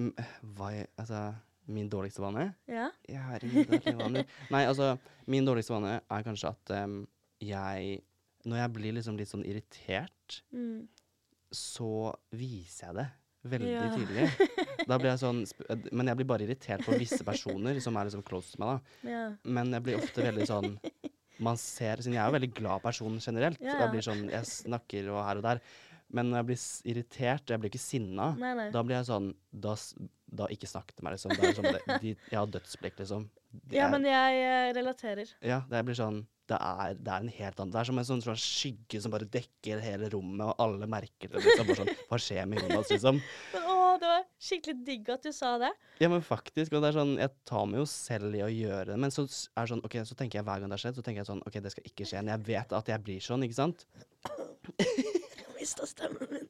Min dårligste vane? Ja. Jeg har ingen dårlige vaner. Nei, altså, min dårligste vane er kanskje at når jeg blir liksom litt sånn irritert, så viser jeg det veldig tydelig. Da blir jeg sånn, men jeg blir bare irritert på visse personer som er liksom close til meg da. Ja. Men jeg blir ofte veldig sånn, man ser, siden jeg er jo veldig glad person generelt, jeg blir sånn, jeg snakker og her og der, men når jeg blir irritert, jeg blir ikke sinna, da blir jeg sånn, da ikke snakk til meg, liksom. Det er sånn, jeg har dødsblikk, liksom. Ja, men jeg relaterer. Ja, det blir sånn, det er en helt annen, det er som en sånn skygge som bare dekker hele rommet, og alle merker det, liksom, bare sånn, hva skjer med Jonas, liksom? Det var skikkelig digg at du sa det. Ja, men faktisk, og det er sånn, jeg tar meg jo selv i å gjøre det, men så er sånn, ok, så tenker jeg hver gang det har skjedd, så tenker jeg sånn, ok, det skal ikke skje, men jeg vet at jeg blir sånn, ikke sant? Jeg mistet stemmen min.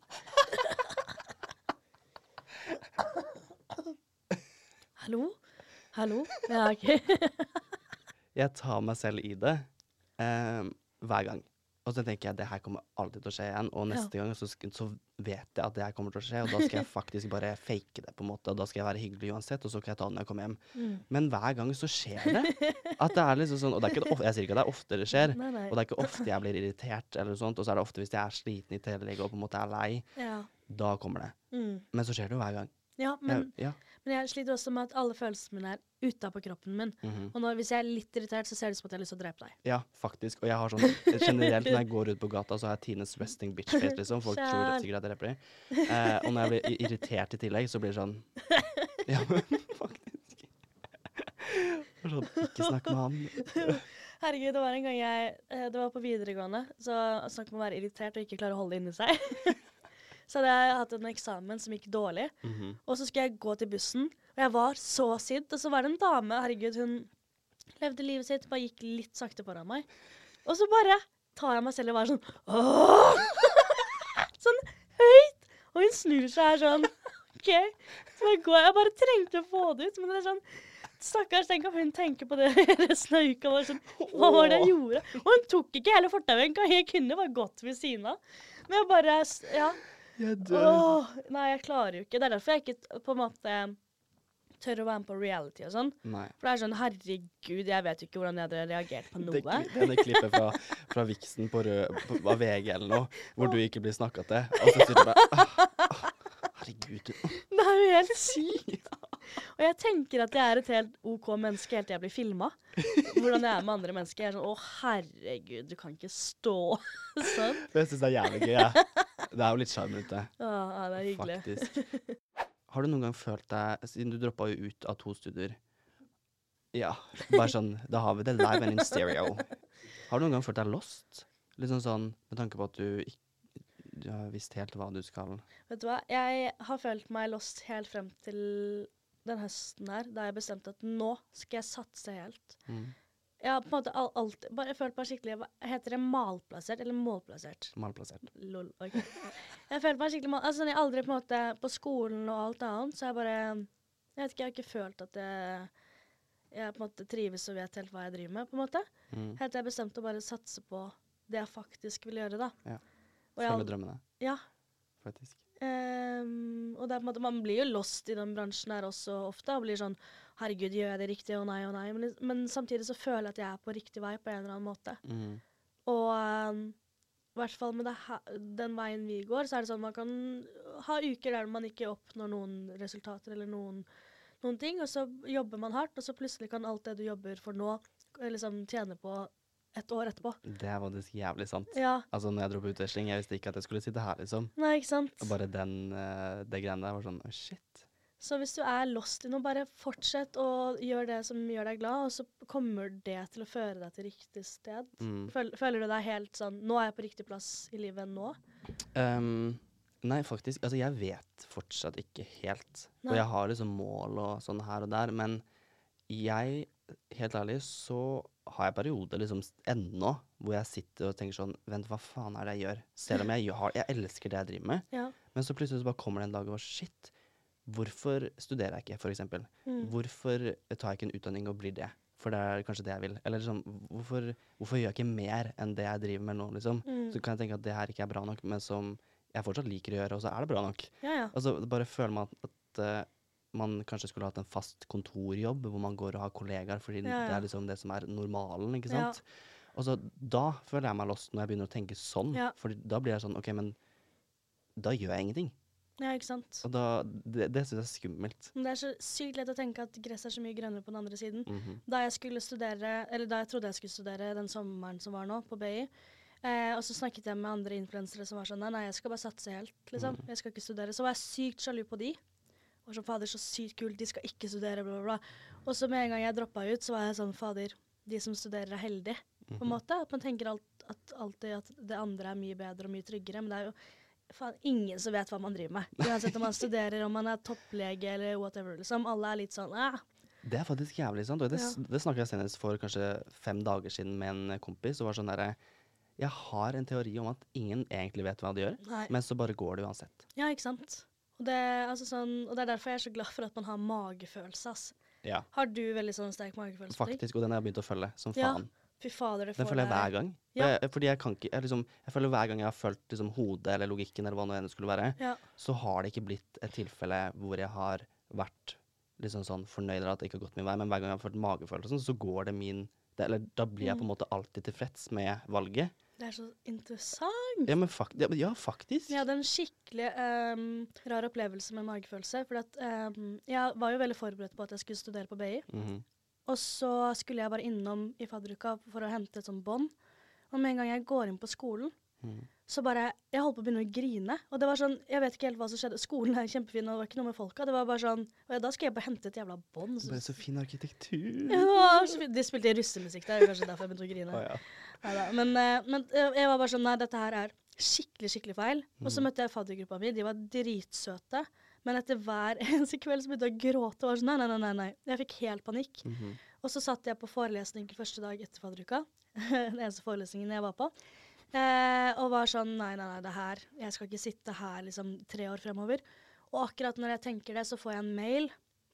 Hallo? Hallo? Ja, ok. Jeg tar meg selv i det hver gang. Og så tenker jeg, det her kommer alltid til å skje igjen. Og neste gang så vet jeg at det her kommer til å skje, og da skal jeg faktisk bare fake det på en måte. Og da skal jeg være hyggelig uansett, og så kan jeg ta det når jeg kommer hjem. Men hver gang så skjer det. At det er liksom sånn, og det er ikke ofte, jeg sier ikke at det er ofte det skjer, og det er ikke ofte jeg blir irritert eller sånt, og så er det ofte hvis jeg er sliten i tillegg og på en måte er lei, da kommer det. Men så skjer det jo hver gang. Ja, men jeg sliter også med at alle følelsene mine er utenpå kroppen min. Og hvis jeg er litt irritert, så ser det ut som at jeg har lyst til å drepe deg. Ja, faktisk. Og jeg har sånn, generelt når jeg går ut på gata, så har jeg Tines resting bitch face, liksom. Folk tror sikkert at jeg dreper dem. Og når jeg blir irritert i tillegg, så blir det sånn, ja, men faktisk. Sånn, ikke snakk med han. Herregud, det var en gang det var på videregående, så snakk om å være irritert og ikke klare å holde det inni seg. Så hadde jeg hatt en eksamen som gikk dårlig, og så skulle jeg gå til bussen, og jeg var så sint, og så var det en dame, herregud, hun levde livet sitt, bare gikk litt sakte foran meg, og så bare tar jeg meg selv og var sånn, sånn høyt, og hun snur seg her sånn, ok, så jeg bare trengte å få det ut, men det er sånn, stakkars, tenk om hun tenker på det resten av uka, var sånn, hva var det jeg gjorde? Og hun tok ikke hele fortauet, jeg kunne bare gått ved siden av, men jeg bare, Jeg dør. Nei, jeg klarer jo ikke. Det er derfor jeg ikke på en måte tør å være med på reality og sånn. Nei. For det er sånn, herregud, jeg vet jo ikke hvordan jeg hadde reagert på noe. Det klippet fra Vixen på av VG eller noe, hvor du ikke blir snakket til. Og så sier du bare, herregud. Det er jo helt sykt. Og jeg tenker at jeg er et helt OK menneske helt til jeg blir filmet. Hvordan jeg er med andre mennesker. Jeg er sånn, herregud, du kan ikke stå sånn. Jeg synes det er jævlig gøy, ja. Det er jo litt sjarm rundt det. Ja, det er hyggelig. Faktisk. Har du noen gang følt deg, siden du droppet jo ut av 2 studier, ja, bare sånn, da har vi det live and in stereo. Har du noen gang følt deg lost? Litt sånn, med tanke på at du har visst helt hva du skal. Vet du hva, jeg har følt meg lost helt frem til den høsten her, da jeg bestemte at nå skal jeg satse helt. Jeg har på en måte alltid, bare følt meg skikkelig, heter det malplassert eller målplassert? Malplassert. Lol, ok. Jeg følte meg skikkelig altså jeg aldri på en måte, på skolen og alt annet, så jeg bare, jeg vet ikke, jeg har ikke følt at jeg på en måte trives og vet helt hva jeg driver med, på en måte. Helt til jeg bestemte å bare satse på det jeg faktisk vil gjøre da. Ja, følge drømmene. Ja. Faktisk. Og det er på en måte, man blir jo lost i den bransjen her også ofte, og blir sånn, herregud, gjør jeg det riktig, og nei, men samtidig så føler jeg at jeg er på riktig vei på en eller annen måte. Og i hvert fall med den veien vi går, så er det sånn, man kan ha uker der man ikke oppnår noen resultater eller noen ting, og så jobber man hardt, og så plutselig kan alt det du jobber for nå, liksom tjene på 1 år etterpå. Det var det jævlig sant. Ja. Altså, når jeg dro på utveksling, jeg visste ikke at jeg skulle sitte her, liksom. Nei, ikke sant? Og bare det greiene der var sånn, shit. Så hvis du lost i noe, bare fortsett å gjøre det som gjør deg glad, og så kommer det til å føre deg til riktig sted. Føler du deg helt sånn, nå jeg på riktig plass i livet nå? Nei, faktisk. Altså, jeg vet fortsatt ikke helt. Nei. Og jeg har liksom mål og sånn her og der, men jeg, helt ærlig, så har jeg perioder liksom ennå, hvor jeg sitter og tenker sånn, vent, hva faen det jeg gjør? Selv om jeg elsker det jeg driver med, Ja. men så plutselig så bare kommer det en dag og shit, hvorfor studerer jeg ikke, for eksempel? Hvorfor tar jeg ikke en utdanning og blir det? For det kanskje det jeg vil. Eller liksom, hvorfor gjør jeg ikke mer enn det jeg driver med nå, liksom? Så kan jeg tenke at det her ikke bra nok, men som jeg fortsatt liker å gjøre, og så det bra nok. Ja. Altså, bare føler man at man kanskje skulle hatt en fast kontorjobb, hvor man går og har kollegaer, fordi det liksom det som normalen, ikke sant? Og så da føler jeg meg lost når jeg begynner å tenke sånn, for da blir jeg sånn, ok, men da gjør jeg ingenting. Ja, ikke sant? Og det synes jeg er skummelt. Men det så sykt lett å tenke at gresset så mye grønnere på den andre siden. Da jeg skulle studere, eller da jeg trodde jeg skulle studere den sommeren som var nå, på BI, og så snakket jeg med andre influensere som var sånn, nei, jeg skal bare satse helt, liksom. Jeg skal ikke studere. Så var jeg sykt sjalu på de. Og så, fader, så sykt kult, de skal ikke studere, bla, bla, bla. Og så med en gang jeg droppet ut, så var jeg sånn, fader, de som studerer heldige, på en måte. At man tenker alltid at det andre mye bedre og mye tryggere, men det jo faen, ingen som vet hva man driver med. Uansett om man studerer, om man topplege eller whatever, liksom. Alle litt sånn, Det faktisk jævlig sant, og det snakket jeg senest for kanskje 5 dager siden med en kompis, og var sånn der, jeg har en teori om at ingen egentlig vet hva de gjør, men så bare går det uansett. Ja, ikke sant? Og det, og det derfor jeg så glad for at man har magefølelse, ass. Ja. Har du veldig sånn sterk magefølelse? Faktisk, og den har jeg begynt å følge, som faen. Fy fader, det får den føler jeg hver gang. Ja. Fordi jeg kan ikke, jeg føler hver gang jeg har følt liksom, hodet eller logikken eller hva nå enn det skulle være, så har det ikke blitt et tilfelle hvor jeg har vært liksom sånn fornøyd eller at det ikke har gått min vei, men hver gang jeg har følt magefølelsen, så går det da blir jeg på en måte alltid tilfreds med valget. Det så interessant. Ja, men faktisk. Jeg hadde en skikkelig rar opplevelse med magefølelse, for jeg var jo veldig forberedt på at jeg skulle studere på BI. Og så skulle jeg bare innom i fadderuka for å hente et sånt bånd. Og med en gang jeg går inn på skolen, så bare, jeg holdt på å begynne å grine. Og det var sånn, jeg vet ikke helt hva som skjedde. Skolen kjempefin, og det var ikke noe med folka. Det var bare sånn, og da skal jeg bare hente et jævla bånd. Det ble så fin arkitektur. Ja, de spilte russemusikk der, kanskje derfor jeg begynte å grine. Men jeg var bare sånn, nei, dette her skikkelig, skikkelig feil. Og så møtte jeg faddergruppa mi, de var dritsøte. Men etter hver eneste kveld så begynte jeg å gråte og var sånn, nei. Jeg fikk helt panikk. Og så satt jeg på forelesning første dag etter fadderuka. Den eneste forelesningen jeg var på. Og var sånn, nei, det her. Jeg skal ikke sitte her liksom 3 år fremover. Og akkurat når jeg tenker det, så får jeg en mail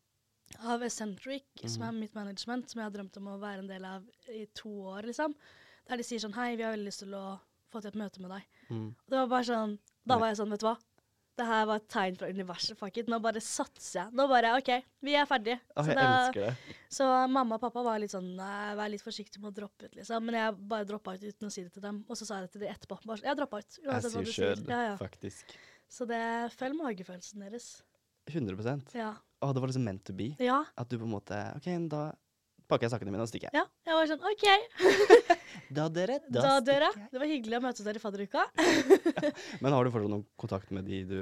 av Eccentric, som mitt management, som jeg har drømt om å være en del av i 2 år, liksom. Der de sier sånn, hei, vi har veldig lyst til å få til et møte med deg. Og det var bare sånn, da var jeg sånn, vet du hva? Det her var et tegn fra universet, fuck it. Nå bare satser jeg. Nå bare, ok, vi ferdige. Jeg elsker det. Så mamma og pappa var litt sånn, nei, vær litt forsiktig med å droppe ut, liksom. Men jeg bare droppet ut uten å si det til dem. Og så sa jeg det til de etterpå. Bare, jeg droppet ut. As you should, faktisk. Så det følg magefølelsen deres. 100%. Ja. Det var liksom meant to be. Ja. At du på en måte, ok, da pakker jeg sakene mine og stikker jeg. Ja, jeg var sånn, ok. Da dere. Det var hyggelig å møte dere i fadderuka. Men har du fortsatt noen kontakt med de du...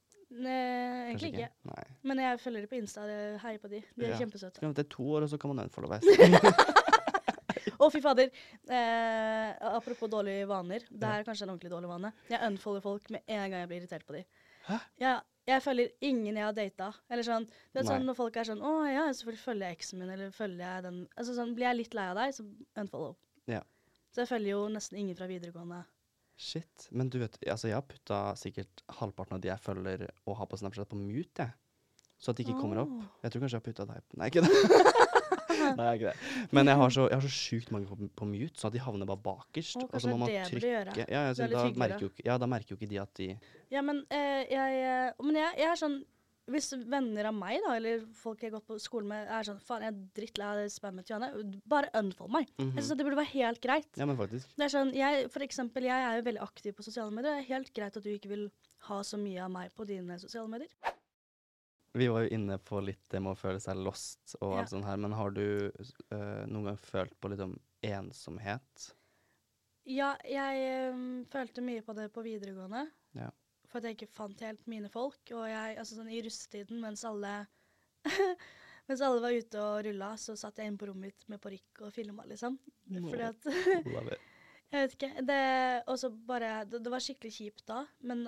Nei, egentlig ikke. Nei. Men jeg følger de på Insta, jeg heier på de. De kjempesøte. Det 2 år, og så kan man unfollow. Fy fader. Apropos dårlige vaner. Det her er kanskje en ordentlig dårlig vane. Jeg unfollower folk med en gang jeg blir irritert på de. Hæ? Jeg følger ingen jeg har datet. Eller sånn, det sånn når folk sånn, selvfølgelig følger jeg eksen min, eller følger jeg den. Altså sånn, blir jeg litt lei av deg, så unfollow. Ja. Så jeg følger jo nesten ingen fra videregående. Shit. Men du vet, altså jeg har puttet sikkert halvparten av de jeg følger og har på Snapchat på mute, så at de ikke kommer opp. Jeg tror kanskje jeg har puttet deg på... Nei, ikke det. Nei, ikke det. Men jeg har så sykt mange på mute, så at de havner bare bakerst. Og så må man trykke. Da merker jo ikke de at de... Ja, men jeg er sånn, hvis venner av meg da, eller folk jeg har gått på skolen med, er sånn, faen, jeg er drittlei av det spammet til Janne, bare unfollow meg. Jeg synes at det burde være helt greit. Ja, men faktisk. Det er sånn, for eksempel, jeg er jo veldig aktiv på sosiale medier. Det er helt greit at du ikke vil ha så mye av meg på dine sosiale medier. Vi var jo inne på litt det med å føle seg lost og alt sånt her, men har du noen gang følt på litt om ensomhet? Ja, jeg følte mye på det på videregående. Ja. For at jeg ikke fant helt mine folk. Og jeg, altså sånn i russetiden, mens alle Mens alle var ute og rullet, så satt jeg inn på rommet mitt med parykk og filmet, liksom. Fordi at, Love it. jeg vet ikke, det var skikkelig kjipt da, men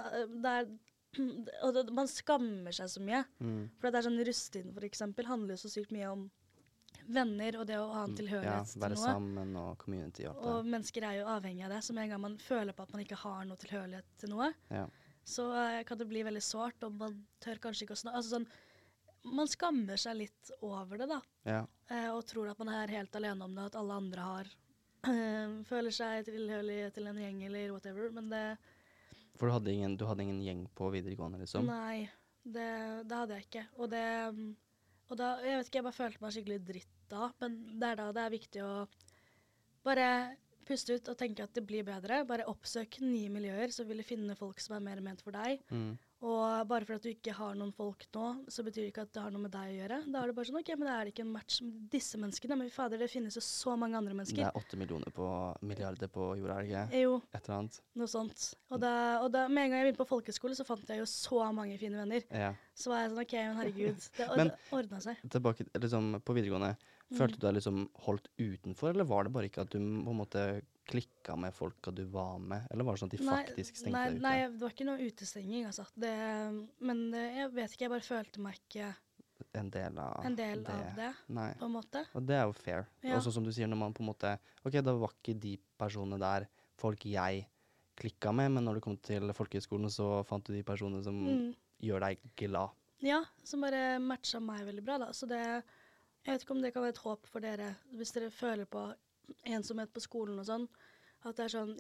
man skammer seg så mye. For det er sånn rustin, for eksempel, handler jo så sykt mye om venner og det å ha en tilhørighet til noe. Være sammen og community og alt det. Og mennesker er jo avhengig av det, så med en gang man føler på at man ikke har noe tilhørighet til noe, så kan det bli veldig sårt, og man tør kanskje ikke å snakke. Altså sånn, man skammer seg litt over det da, og tror at man er helt alene om det, at alle andre føler seg tilhørig til en gjeng eller whatever, men det... For du hadde ingen gjeng på videregående, liksom? Nei, det hadde jeg ikke, og da, jeg vet ikke, jeg bare følte meg skikkelig dritt da, men det er viktig å bare puste ut og tenke at det blir bedre. Bare oppsøk nye miljøer, så vil du finne folk som er mer ment for deg. Og bare for at du ikke har noen folk nå, så betyr det ikke at det har noe med deg å gjøre. Da er det bare sånn, ok, men det er ikke en match med disse menneskene, men fader, det finnes jo så mange andre mennesker. Det er 8 milliarder på jorda, er det ikke? Jo, et eller annet. Noe sånt. Og da, med en gang jeg begynte på folkeskole, så fant jeg jo så mange fine venner. Så var jeg sånn, ok, men herregud, det ordnet seg. Tilbake, liksom, på videregående, følte du deg liksom holdt utenfor, eller var det bare ikke at du på en måte klikket med folka du var med, eller var det sånn at de faktisk stengte deg ute? Nei, det var ikke noe utestenging, altså. Men jeg vet ikke, jeg bare følte meg ikke en del av det, på en måte. Og det er jo fair. Også som du sier, når man på en måte, ok, da var ikke de personene der folk jeg klikket med, men når du kom til folkehøyskolen, så fant du de personene som gjør deg glad. Ja, som bare matchet meg veldig bra da, så jeg vet ikke om det kan være et håp for dere, hvis dere føler på ensomhet på skolen og sånn, at det er sånn,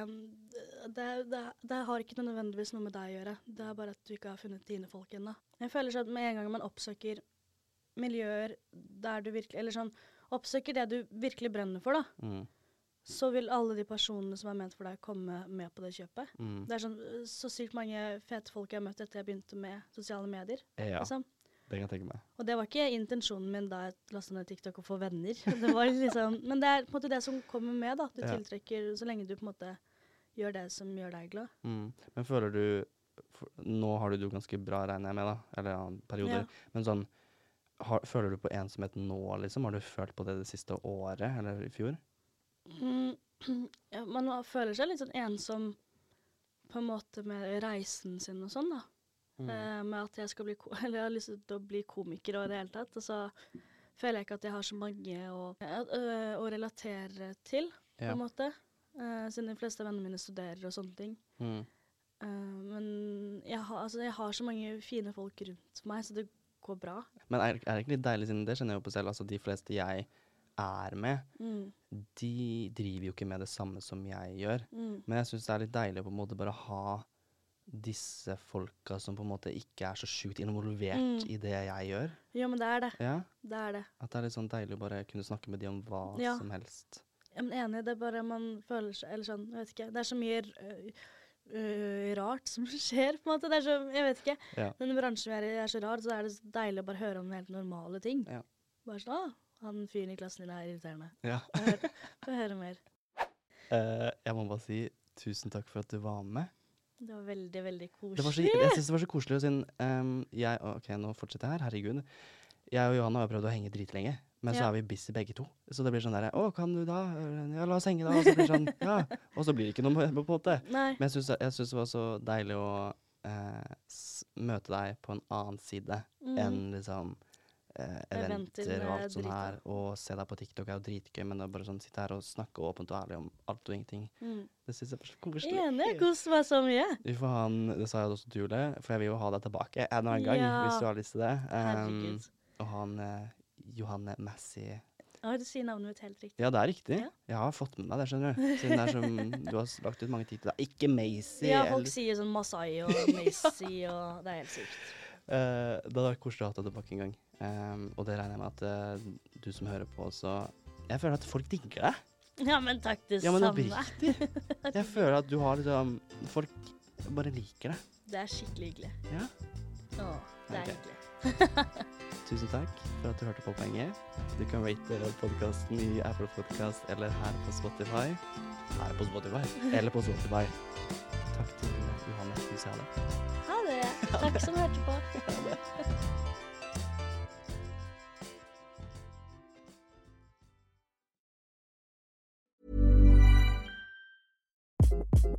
det har ikke nødvendigvis noe med deg å gjøre, det er bare at du ikke har funnet dine folk ennå. Jeg føler sånn at med en gang man oppsøker miljøer der du virkelig, eller sånn, oppsøker det du virkelig brenner for da, så vil alle de personene som er ment for deg komme med på det kjøpet. Det er sånn, så sykt mange fete folk jeg har møtt etter jeg begynte med sosiale medier. Liksom. Det kan jeg tenke meg. Og det var ikke intensjonen min da jeg lastet ned TikTok og få venner. Det var liksom, men det er på en måte det som kommer med da. Du tiltrekker så lenge du på en måte gjør det som gjør deg glad. Men føler du, nå har du ganske bra regner jeg med da, eller perioder, men sånn, føler du på ensomhet nå liksom? Har du følt på det siste året, eller i fjor? Man føler seg litt sånn ensom på en måte med reisen sin og sånn da. Med at jeg skal jeg har lyst til å bli komiker og det hele tatt, og så føler jeg ikke at jeg har så mange å relatere til, på en måte, siden de fleste av vennene mine studerer og sånne ting. Men jeg har så mange fine folk rundt meg, så det går bra. Men er det ikke litt deilig, siden det kjenner jeg jo på selv, altså de fleste jeg er med, de driver jo ikke med det samme som jeg gjør, men jeg synes det er litt deilig å på en måte bare ha disse folka som på en måte ikke er så sjukt involvert i det jeg gjør. Ja, men det er det. Ja? Det er det. At det er litt sånn deilig å bare kunne snakke med de om hva som helst. Jeg er enig, det er bare man føler seg, eller sånn, jeg vet ikke, det er så mye rart som skjer, på en måte. Det er så, jeg vet ikke, den bransjen vi er så rar, så er det deilig å bare høre om helt normale ting. Bare sånn, han fyren i klassen din er irriterende. Få høre mer. Jeg må bare si tusen takk for at du var med. Det var veldig, veldig koselig. Jeg synes det var så koselig, siden ok, nå fortsetter jeg her, herregud. Jeg og Johanna har prøvd å henge dritlenge, men så er vi busy begge to. Så det blir sånn der, kan du da? Ja, la oss henge da. Og så blir det sånn, og så blir det ikke noe på en måte. Men jeg synes det var så deilig å møte deg på en annen side enn liksom eventer og alt sånn her, og se deg på TikTok er jo dritgøy, men det er bare sånn, sitte her og snakke åpent og ærlig om alt og ingenting. Det synes jeg er så koselig. Enig, jeg koster meg så mye. Vi får ha det sa jeg også til Julie, for jeg vil jo ha deg tilbake en annen gang, hvis du har lyst til det. Herregud. Og han, Johanne Massi. Du sier navnet mitt helt riktig. Ja, det er riktig. Jeg har fått med meg det, skjønner du. Siden det er som, du har lagt ut mange titler. Ikke Macy. Ja, folk sier sånn Masai og Macy, og det er helt sykt. Det hadde vært koselig å ha deg tilbake en gang. Og det regner jeg med at du som hører på også, jeg føler at folk digger deg. Ja, men takk det samme. Ja, men oppriktig. Jeg føler at du har liksom, folk bare liker deg. Det er skikkelig hyggelig. Ja? Det er hyggelig. Tusen takk for at du hørte på Poenget. Du kan rate podcasten i Apple Podcast eller her på Spotify. Eller på Spotify. Takk til Johanne. Du sier ha det. Ha det. Takk som hørte på. Ha det.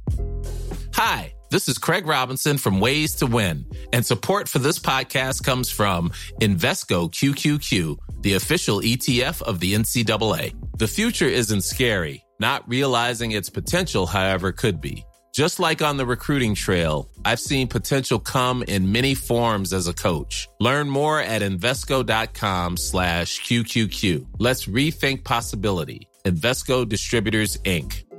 Hi, this is Craig Robinson from Ways to Win, and support for this podcast comes from Invesco QQQ, the official ETF of the NCAA. The future isn't scary. Not realizing its potential, however, could be. Just like on the recruiting trail, I've seen potential come in many forms as a coach. Learn more at Invesco.com/QQQ. Let's rethink possibility. Invesco Distributors, Inc.